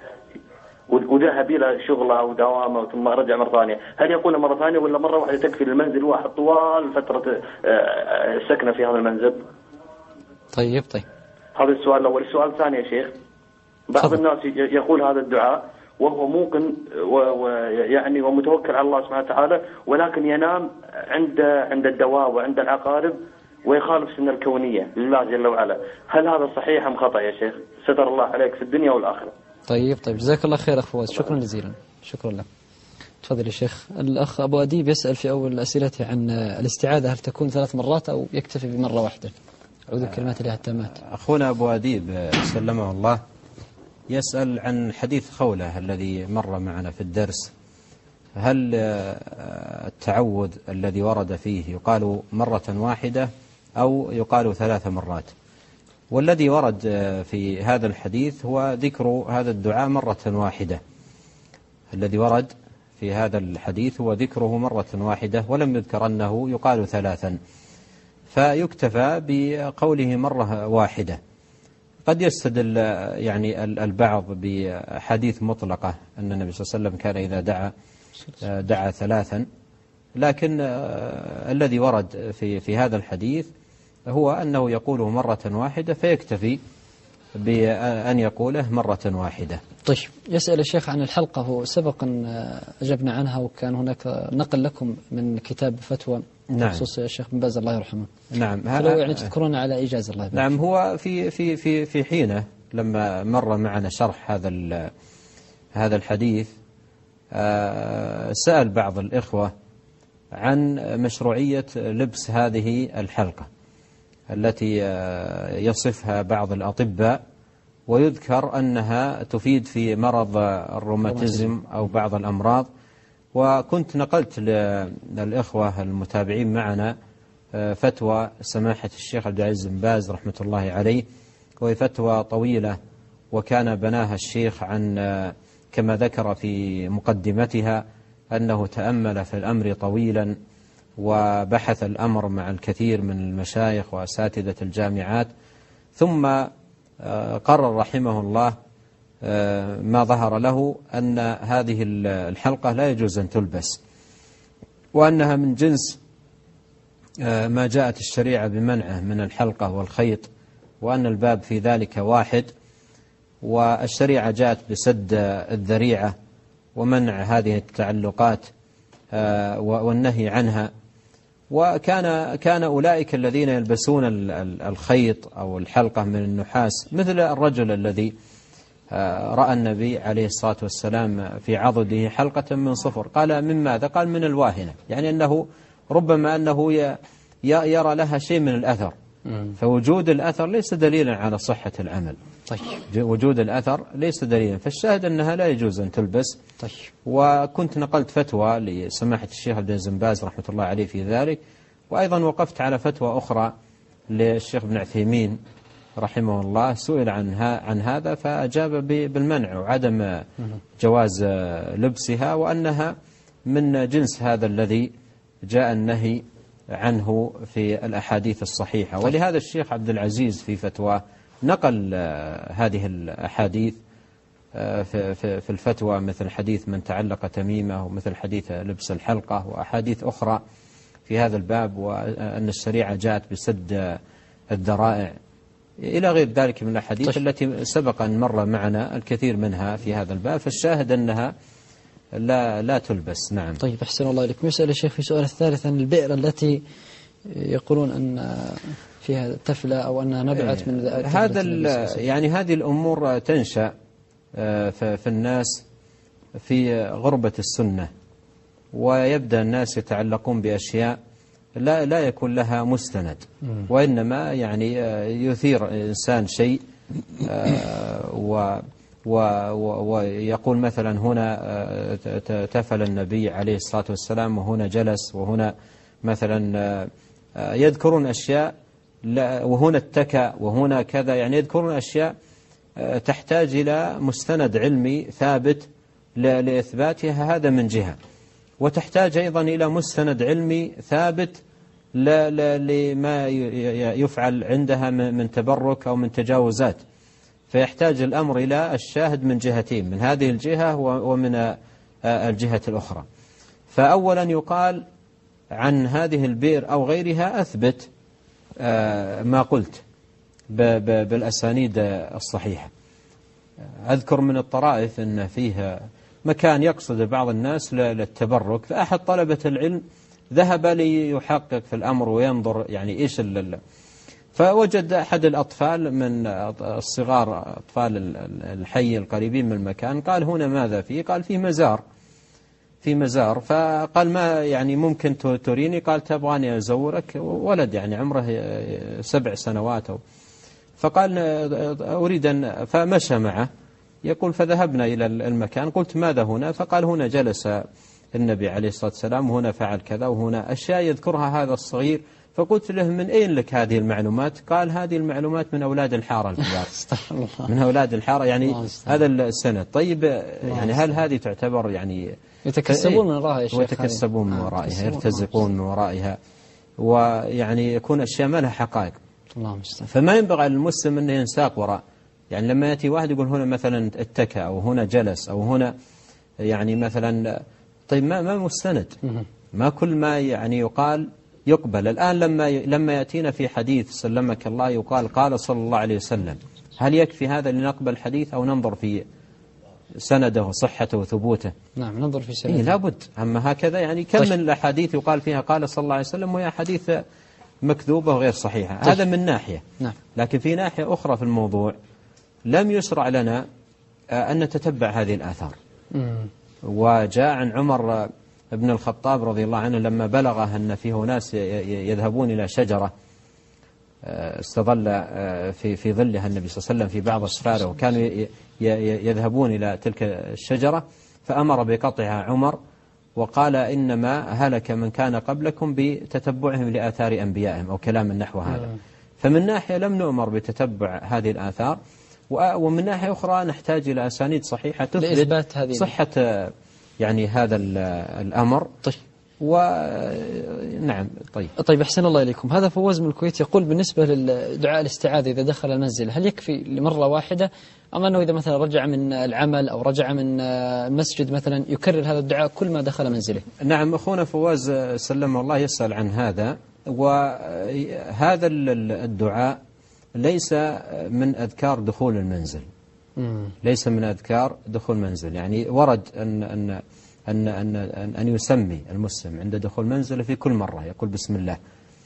وذهب إلى شغله أو دوامه ثم رجع مرة ثانية، هل يقول مرة ثانية ولا مرة واحدة تكفي للمنزل واحد طوال فترة السكنة في هذا المنزل؟ طيب. هذا السؤال الأول. السؤال الثاني يا شيخ، بعض الناس يقول هذا الدعاء وهو موقن ويعني ومتوكل على الله سبحانه وتعالى، ولكن ينام عند الدواب وعند العقارب ويخالف سنة الكونية لله جل وعلا، هل هذا صحيح أم خطأ يا شيخ؟ ستر الله عليك في الدنيا والآخرة. طيب جزاك الله خير أخ فواز، شكرا جزيلا. شكرا لك. تفضل يا شيخ. الأخ أبو أديب يسأل في أول أسئلته عن الاستعاذة، هل تكون 3 مرات أو يكتفي بمرة واحدة؟ أعوذ بكلمات الله التامات. أخونا أبو أديب سلمه الله يسأل عن حديث خولة الذي مر معنا في الدرس، هل التعوذ الذي ورد فيه يقال مرة واحدة أو يقال 3 مرات؟ والذي ورد في هذا الحديث هو ذكر هذا الدعاء مرة واحدة. الذي ورد في هذا الحديث هو ذكره مرة واحدة، ولم يذكر أنه يقال 3، فيكتفى بقوله مرة واحدة. قد يستدل يعني البعض بحديث مطلقة أن النبي صلى الله عليه وسلم كان إذا دعا 3، لكن الذي ورد في هذا الحديث هو أنه يقوله مرة واحدة، فيكتفي بأن يقوله مرة واحدة. طيب. يسأل الشيخ عن الحلقة، هو سبقا أجبنا عنها، وكان هناك نقل لكم من كتاب فتوى بخصوص الشيخ بن باز الله يرحمه. نعم. فلو يعني تذكرون على إيجاز الله يبارك. نعم. هو في حينه لما مر معنا شرح هذا الحديث، سأل بعض الإخوة عن مشروعية لبس هذه الحلقة التي يصفها بعض الأطباء، ويذكر أنها تفيد في مرض الروماتيزم أو بعض الأمراض. وكنت نقلت للإخوة المتابعين معنا فتوى سماحة الشيخ عبد العزيز بن باز رحمة الله عليه، وهي فتوى طويلة، وكان بناها الشيخ عن كما ذكر في مقدمتها أنه تأمل في الأمر طويلا، وبحث الأمر مع الكثير من المشايخ وأساتذة الجامعات، ثم قرر رحمه الله ما ظهر له أن هذه الحلقة لا يجوز أن تلبس، وأنها من جنس ما جاءت الشريعة بمنعه من الحلقة والخيط، وأن الباب في ذلك واحد، والشريعة جاءت بسد الذريعة ومنع هذه التعلقات والنهي عنها. وكان أولئك الذين يلبسون الخيط أو الحلقة من النحاس مثل الرجل الذي رأى النبي عليه الصلاة والسلام في عضده حلقة من صفر، قال من ماذا؟ قال من الواهنة، يعني أنه ربما أنه يرى لها شيء من الأثر، فوجود الأثر ليس دليلا على صحة العمل. طيب. وجود الأثر ليس دليلا، فالشاهد أنها لا يجوز أن تلبس. طيب. وكنت نقلت فتوى لسماحة الشيخ عبد العزيز بن باز رحمة الله عليه في ذلك، وأيضا وقفت على فتوى أخرى للشيخ ابن عثيمين رحمه الله، سئل عن هذا فأجاب بالمنع وعدم جواز لبسها، وأنها من جنس هذا الذي جاء النهي عنه في الأحاديث الصحيحة. ولهذا الشيخ عبد العزيز في فتوى نقل هذه الأحاديث في الفتوى، مثل حديث من تعلق تميمة، ومثل حديث لبس الحلقة، وأحاديث أخرى في هذا الباب، وأن الشريعة جاءت بسد الذرائع إلى غير ذلك من الأحاديث التي سبق أن مر معنا الكثير منها في هذا الباب. فالشاهد أنها لا تلبس. نعم. طيب، أحسن الله إليكم. يسأل الشيخ في سؤال الثالث عن البئر التي يقولون أن فيها تفلة أو أنها نبعت من هذا يعني هذه الأمور تنشأ في الناس في غربة السنة، ويبدأ الناس يتعلقون بأشياء لا يكون لها مستند، وإنما يعني يثير إنسان شيء ويقول مثلا هنا تفل النبي عليه الصلاة والسلام، وهنا جلس، وهنا مثلا يذكرون أشياء، وهنا اتكى، وهنا كذا، يعني يذكرون أشياء تحتاج إلى مستند علمي ثابت لإثباتها، هذا من جهة، وتحتاج أيضا إلى مستند علمي ثابت لما يفعل عندها من تبرك أو من تجاوزات، فيحتاج الأمر إلى الشاهد من جهتين، من هذه الجهة ومن الجهة الأخرى. فأولا يقال عن هذه البئر أو غيرها أثبت ما قلت بالأسانيد الصحيحة. أذكر من الطرائف أن فيها مكان يقصد بعض الناس للتبرك، فأحد طلبة العلم ذهب ليحقق في الأمر وينظر يعني إيش فوجد أحد الأطفال من الصغار، أطفال الحي القريبين من المكان، قال هنا ماذا فيه؟ قال فيه مزار. فقال ما يعني ممكن تريني؟ قال تبغاني أزورك؟ ولد يعني عمره 7 سنوات فقال أريد أن، فمشى معه يقول فذهبنا إلى المكان، قلت ماذا هنا؟ فقال هنا جلس النبي عليه الصلاة والسلام، وهنا فعل كذا، وهنا أشياء يذكرها هذا الصغير. فقلت له من أين لك هذه المعلومات؟ قال هذه المعلومات من أولاد الحارة الكبار. من أولاد الحارة، يعني هذا السند. طيب يعني هل هذه تعتبر يعني يتكسبون من ورائها يا شيخ؟ ويتكسبون من ورائها، يرتزقون من ورائها، ويعني يكون أشياء ما لها حقائق. فما ينبغي للمسلم أنه ينساق وراء، يعني لما يأتي واحد يقول هنا مثلا اتكى، أو هنا جلس، أو هنا يعني مثلا، طيب ما مستند، ما كل ما يعني يقال يقبل. الآن لما يأتينا في حديث سلمك الله يقال قال صلى الله عليه وسلم، هل يكفي هذا لنقبل حديث أو ننظر في سنده وصحته وثبوته؟ نعم، ننظر في سنده. لابد. أما هكذا يعني كم من الأحاديث يقال فيها قال صلى الله عليه وسلم وهي حديث مكذوبة وغير صحيحة. هذا من ناحية. نعم. لكن في ناحية أخرى في الموضوع لم يشرع لنا أن نتتبع هذه الآثار. وجاء عن عمر بن الخطاب رضي الله عنه لما بلغه أن فيه ناس يذهبون إلى شجرة استظل في ظلها النبي صلى الله عليه وسلم في بعض أسفاره، وكانوا يذهبون إلى تلك الشجرة، فأمر بقطعها عمر وقال إنما هلك من كان قبلكم بتتبعهم لآثار أنبيائهم أو كلام نحو هذا. فمن ناحية لم نؤمر بتتبع هذه الآثار، ومن ناحية أخرى نحتاج إلى أسانيد صحيحة تثبت صحة يعني هذا الأمر. طيب. ونعم. طيب أحسن الله إليكم. هذا فواز من الكويت يقول بالنسبة للدعاء الاستعاذة إذا دخل المنزل هل يكفي لمرة واحدة أم أنه إذا مثلا رجع من العمل أو رجع من المسجد مثلا يكرر هذا الدعاء كل ما دخل منزله؟ نعم، أخونا فواز سلم الله يسأل عن هذا، وهذا الدعاء ليس من أذكار دخول المنزل. ليس من أذكار دخول المنزل، يعني ورد أن يسمي المسلم عند دخول منزله في كل مرة يقول بسم الله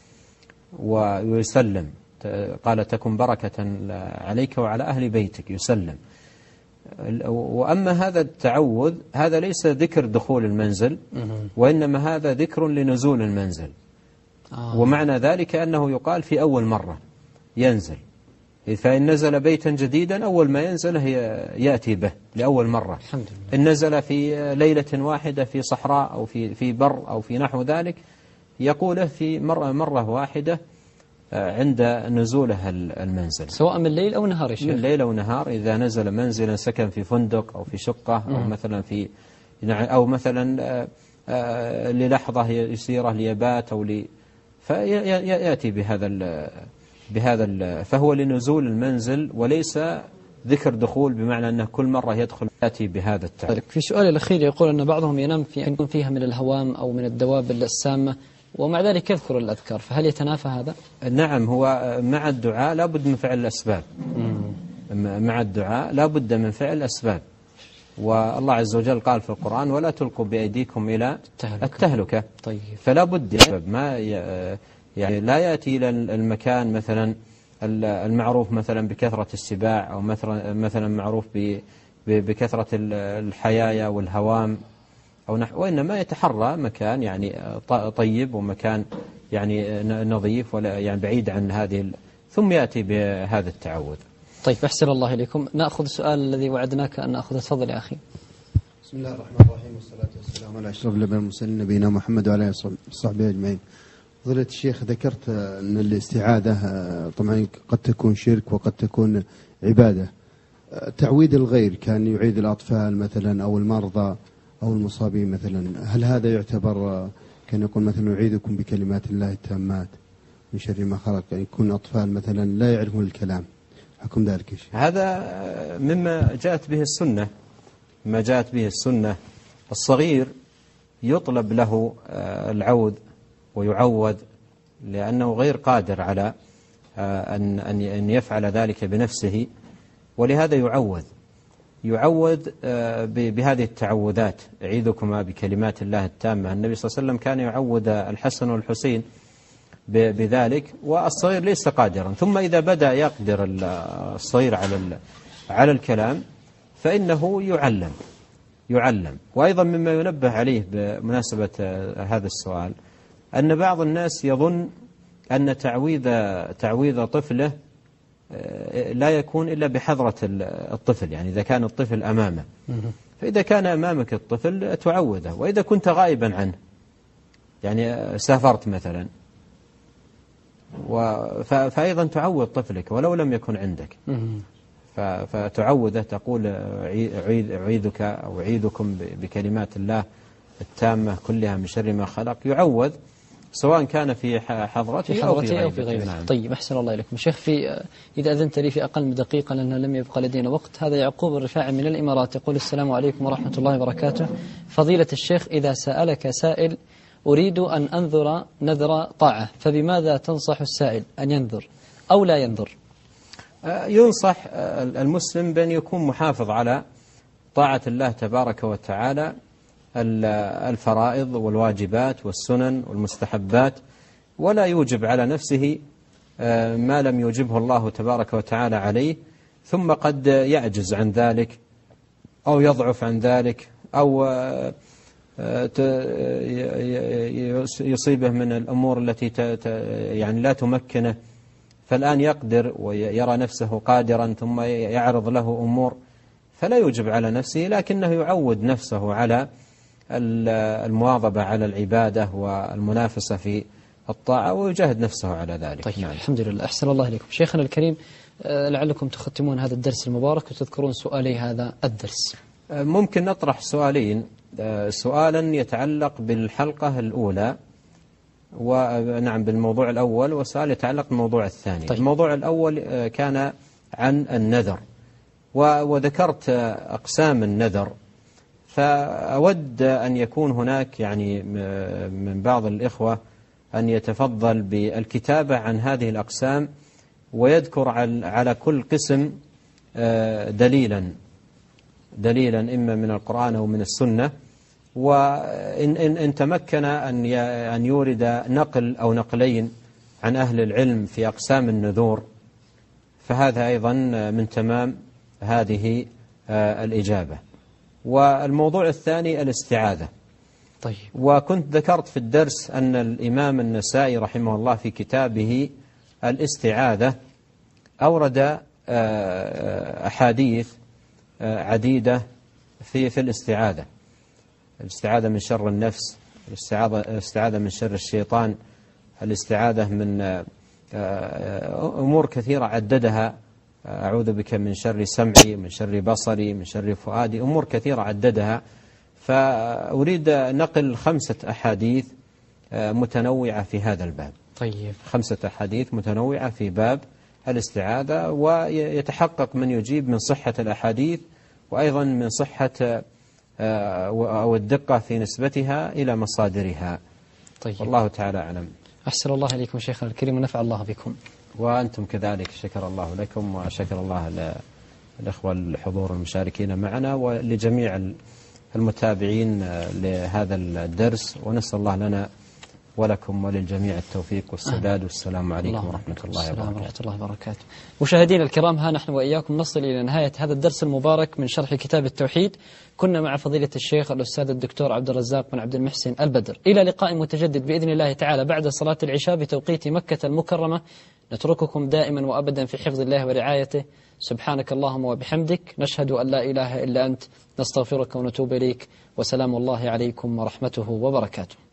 ويسلم، قال تكن بركة عليك وعلى أهل بيتك، يسلم. وأما هذا التعوذ هذا ليس ذكر دخول المنزل، وإنما هذا ذكر لنزول المنزل. ومعنى ذلك أنه يقال في أول مرة ينزل، فإن نزل بيتا جديدا أول ما ينزل يأتي به لأول مرة. إن نزل في ليلة واحدة في صحراء أو في بر أو في نحو ذلك يقوله في مرة واحدة عند نزوله المنزل، سواء من ليل أو نهار. من ليل أو نهار، إذا نزل منزلا سكن في فندق أو في شقة أو مثلا للحظة يسيرة ليبات فيأتي بهذا فهو لنزول المنزل وليس ذكر دخول بمعنى أنه كل مرة يدخل يأتي بهذا التعريف. في سؤال الأخير يقول أن بعضهم ينام يكون فيها من الهوام أو من الدواب السامة ومع ذلك يذكر الأذكار، فهل يتنافى هذا؟ نعم، هو مع الدعاء لا بد من فعل الأسباب. مع الدعاء لا بد من فعل الأسباب، والله عز وجل قال في القرآن ولا تلقوا بأيديكم إلى التهلكة. طيب. فلا بد ما يعني لا يأتي إلى المكان مثلا المعروف مثلا بكثرة السباع أو مثلا معروف بكثرة الحيايا والهوام أو نحو، وإنما يتحرى مكان يعني طيب ومكان يعني نظيف ولا يعني بعيد عن هذه ثم يأتي بهذا التعوذ. طيب أحسن الله إليكم. نأخذ السؤال الذي وعدناك أن نأخذه. تفضل يا أخي. بسم الله الرحمن الرحيم والصلاة والسلام على أشرف الأنبياء والمرسلين نبينا محمد وعلى آله وصحبه أجمعين. فضيلة الشيخ، ذكرت أن الاستعاذة طبعا قد تكون شرك وقد تكون عبادة. تعويذ الغير كان يعيد الأطفال مثلا أو المرضى أو المصابين مثلا، هل هذا يعتبر كان يقول مثلا أعيذكم بكلمات الله التامات من شر ما خلق، يعني يكون أطفال مثلا لا يعرفون الكلام، حكم ذلك الشيء؟ هذا مما جاءت به السنة، ما جاءت به السنة. الصغير يطلب له العوذ ويعوذ لأنه غير قادر على أن يفعل ذلك بنفسه، ولهذا يعوذ بهذه التعوذات. أعيذكما بكلمات الله التامة. النبي صلى الله عليه وسلم كان يعوذ الحسن والحسين بذلك، والصغير ليس قادرا. ثم إذا بدأ يقدر الصغير على الكلام فإنه يعلم. وأيضا مما ينبه عليه بمناسبة هذا السؤال أن بعض الناس يظن أن تعويذ طفله لا يكون إلا بحضرة الطفل، يعني إذا كان الطفل أمامه، فإذا كان أمامك الطفل تعوذه، وإذا كنت غائبا عنه يعني سافرت مثلا فأيضا تعوذ طفلك ولو لم يكن عندك، فتعوذه تقول أعيذك أو أعيذكم بكلمات الله التامة كلها من شر ما خلق. يعوذ سواء كان في حضرته أو في غيره. نعم. طيب أحسن الله إليكم شيخ. إذا أذنت لي في أقل من دقيقة لأنه لم يبقى لدينا وقت. هذا يعقوب الرفاعي من الإمارات يقول السلام عليكم ورحمة الله وبركاته. فضيلة الشيخ، إذا سألك سائل أريد أن أنذر نذر طاعة، فبماذا تنصح السائل، أن ينذر أو لا ينذر؟ ينصح المسلم بأن يكون محافظ على طاعة الله تبارك وتعالى، الفرائض والواجبات والسنن والمستحبات، ولا يوجب على نفسه ما لم يوجبه الله تبارك وتعالى عليه، ثم قد يعجز عن ذلك أو يضعف عن ذلك أو يصيبه من الأمور التي يعني لا تمكنه، فالآن يقدر ويرى نفسه قادرا ثم يعرض له أمور، فلا يوجب على نفسه، لكنه يعود نفسه على المواظبة على العبادة والمنافسة في الطاعة ويجاهد نفسه على ذلك. طيب نعم. الحمد لله، أحسن الله إليكم. شيخنا الكريم، لعلكم تختمون هذا الدرس المبارك وتذكرون سؤالي هذا الدرس. ممكن نطرح سؤالين، سؤالا يتعلق بالحلقة الأولى ونعم بالموضوع الأول، وسؤال يتعلق بالموضوع الثاني. طيب. الموضوع الأول كان عن النذر، وذكرت أقسام النذر، فأود أن يكون هناك يعني من بعض الإخوة أن يتفضل بالكتابة عن هذه الأقسام ويذكر على كل قسم دليلا إما من القرآن أو من السنة، وإن تمكن أن يورد نقل أو نقلين عن أهل العلم في أقسام النذور، فهذا أيضا من تمام هذه الإجابة. والموضوع الثاني الاستعاذة. طيب. وكنت ذكرت في الدرس أن الإمام النسائي رحمه الله في كتابه الاستعاذة أورد أحاديث عديدة في الاستعاذة من شر النفس، الاستعاذة من شر الشيطان، الاستعاذة من أمور كثيرة عددها، أعوذ بك من شر سمعي، من شر بصري، من شر فؤادي، أمور كثيرة عددها. فأريد نقل 5 أحاديث متنوعة في هذا الباب. طيب. 5 أحاديث متنوعة في باب الاستعاذة، ويتحقق من يجيب من صحة الأحاديث وأيضا من صحة أو الدقة في نسبتها إلى مصادرها. طيب. والله تعالى أعلم. أحسن الله إليكم شيخنا الكريم ونفع الله بكم. وأنتم كذلك، شكر الله لكم وشكر الله للإخوة الحضور المشاركين معنا ولجميع المتابعين لهذا الدرس، ونسأل الله لنا ولكم وللجميع التوفيق والسداد، والسلام عليكم ورحمة الله وبركاته. مشاهدينا الكرام، ها نحن وإياكم نصل إلى نهاية هذا الدرس المبارك من شرح كتاب التوحيد. كنا مع فضيلة الشيخ الأستاذ الدكتور عبد الرزاق بن عبد المحسن البدر. إلى لقاء متجدد بإذن الله تعالى بعد صلاة العشاء بتوقيت مكة المكرمة. نترككم دائما وأبدا في حفظ الله ورعايته. سبحانك اللهم وبحمدك، نشهد أن لا إله إلا أنت، نستغفرك ونتوب إليك، وسلام الله عليكم ورحمته وبركاته.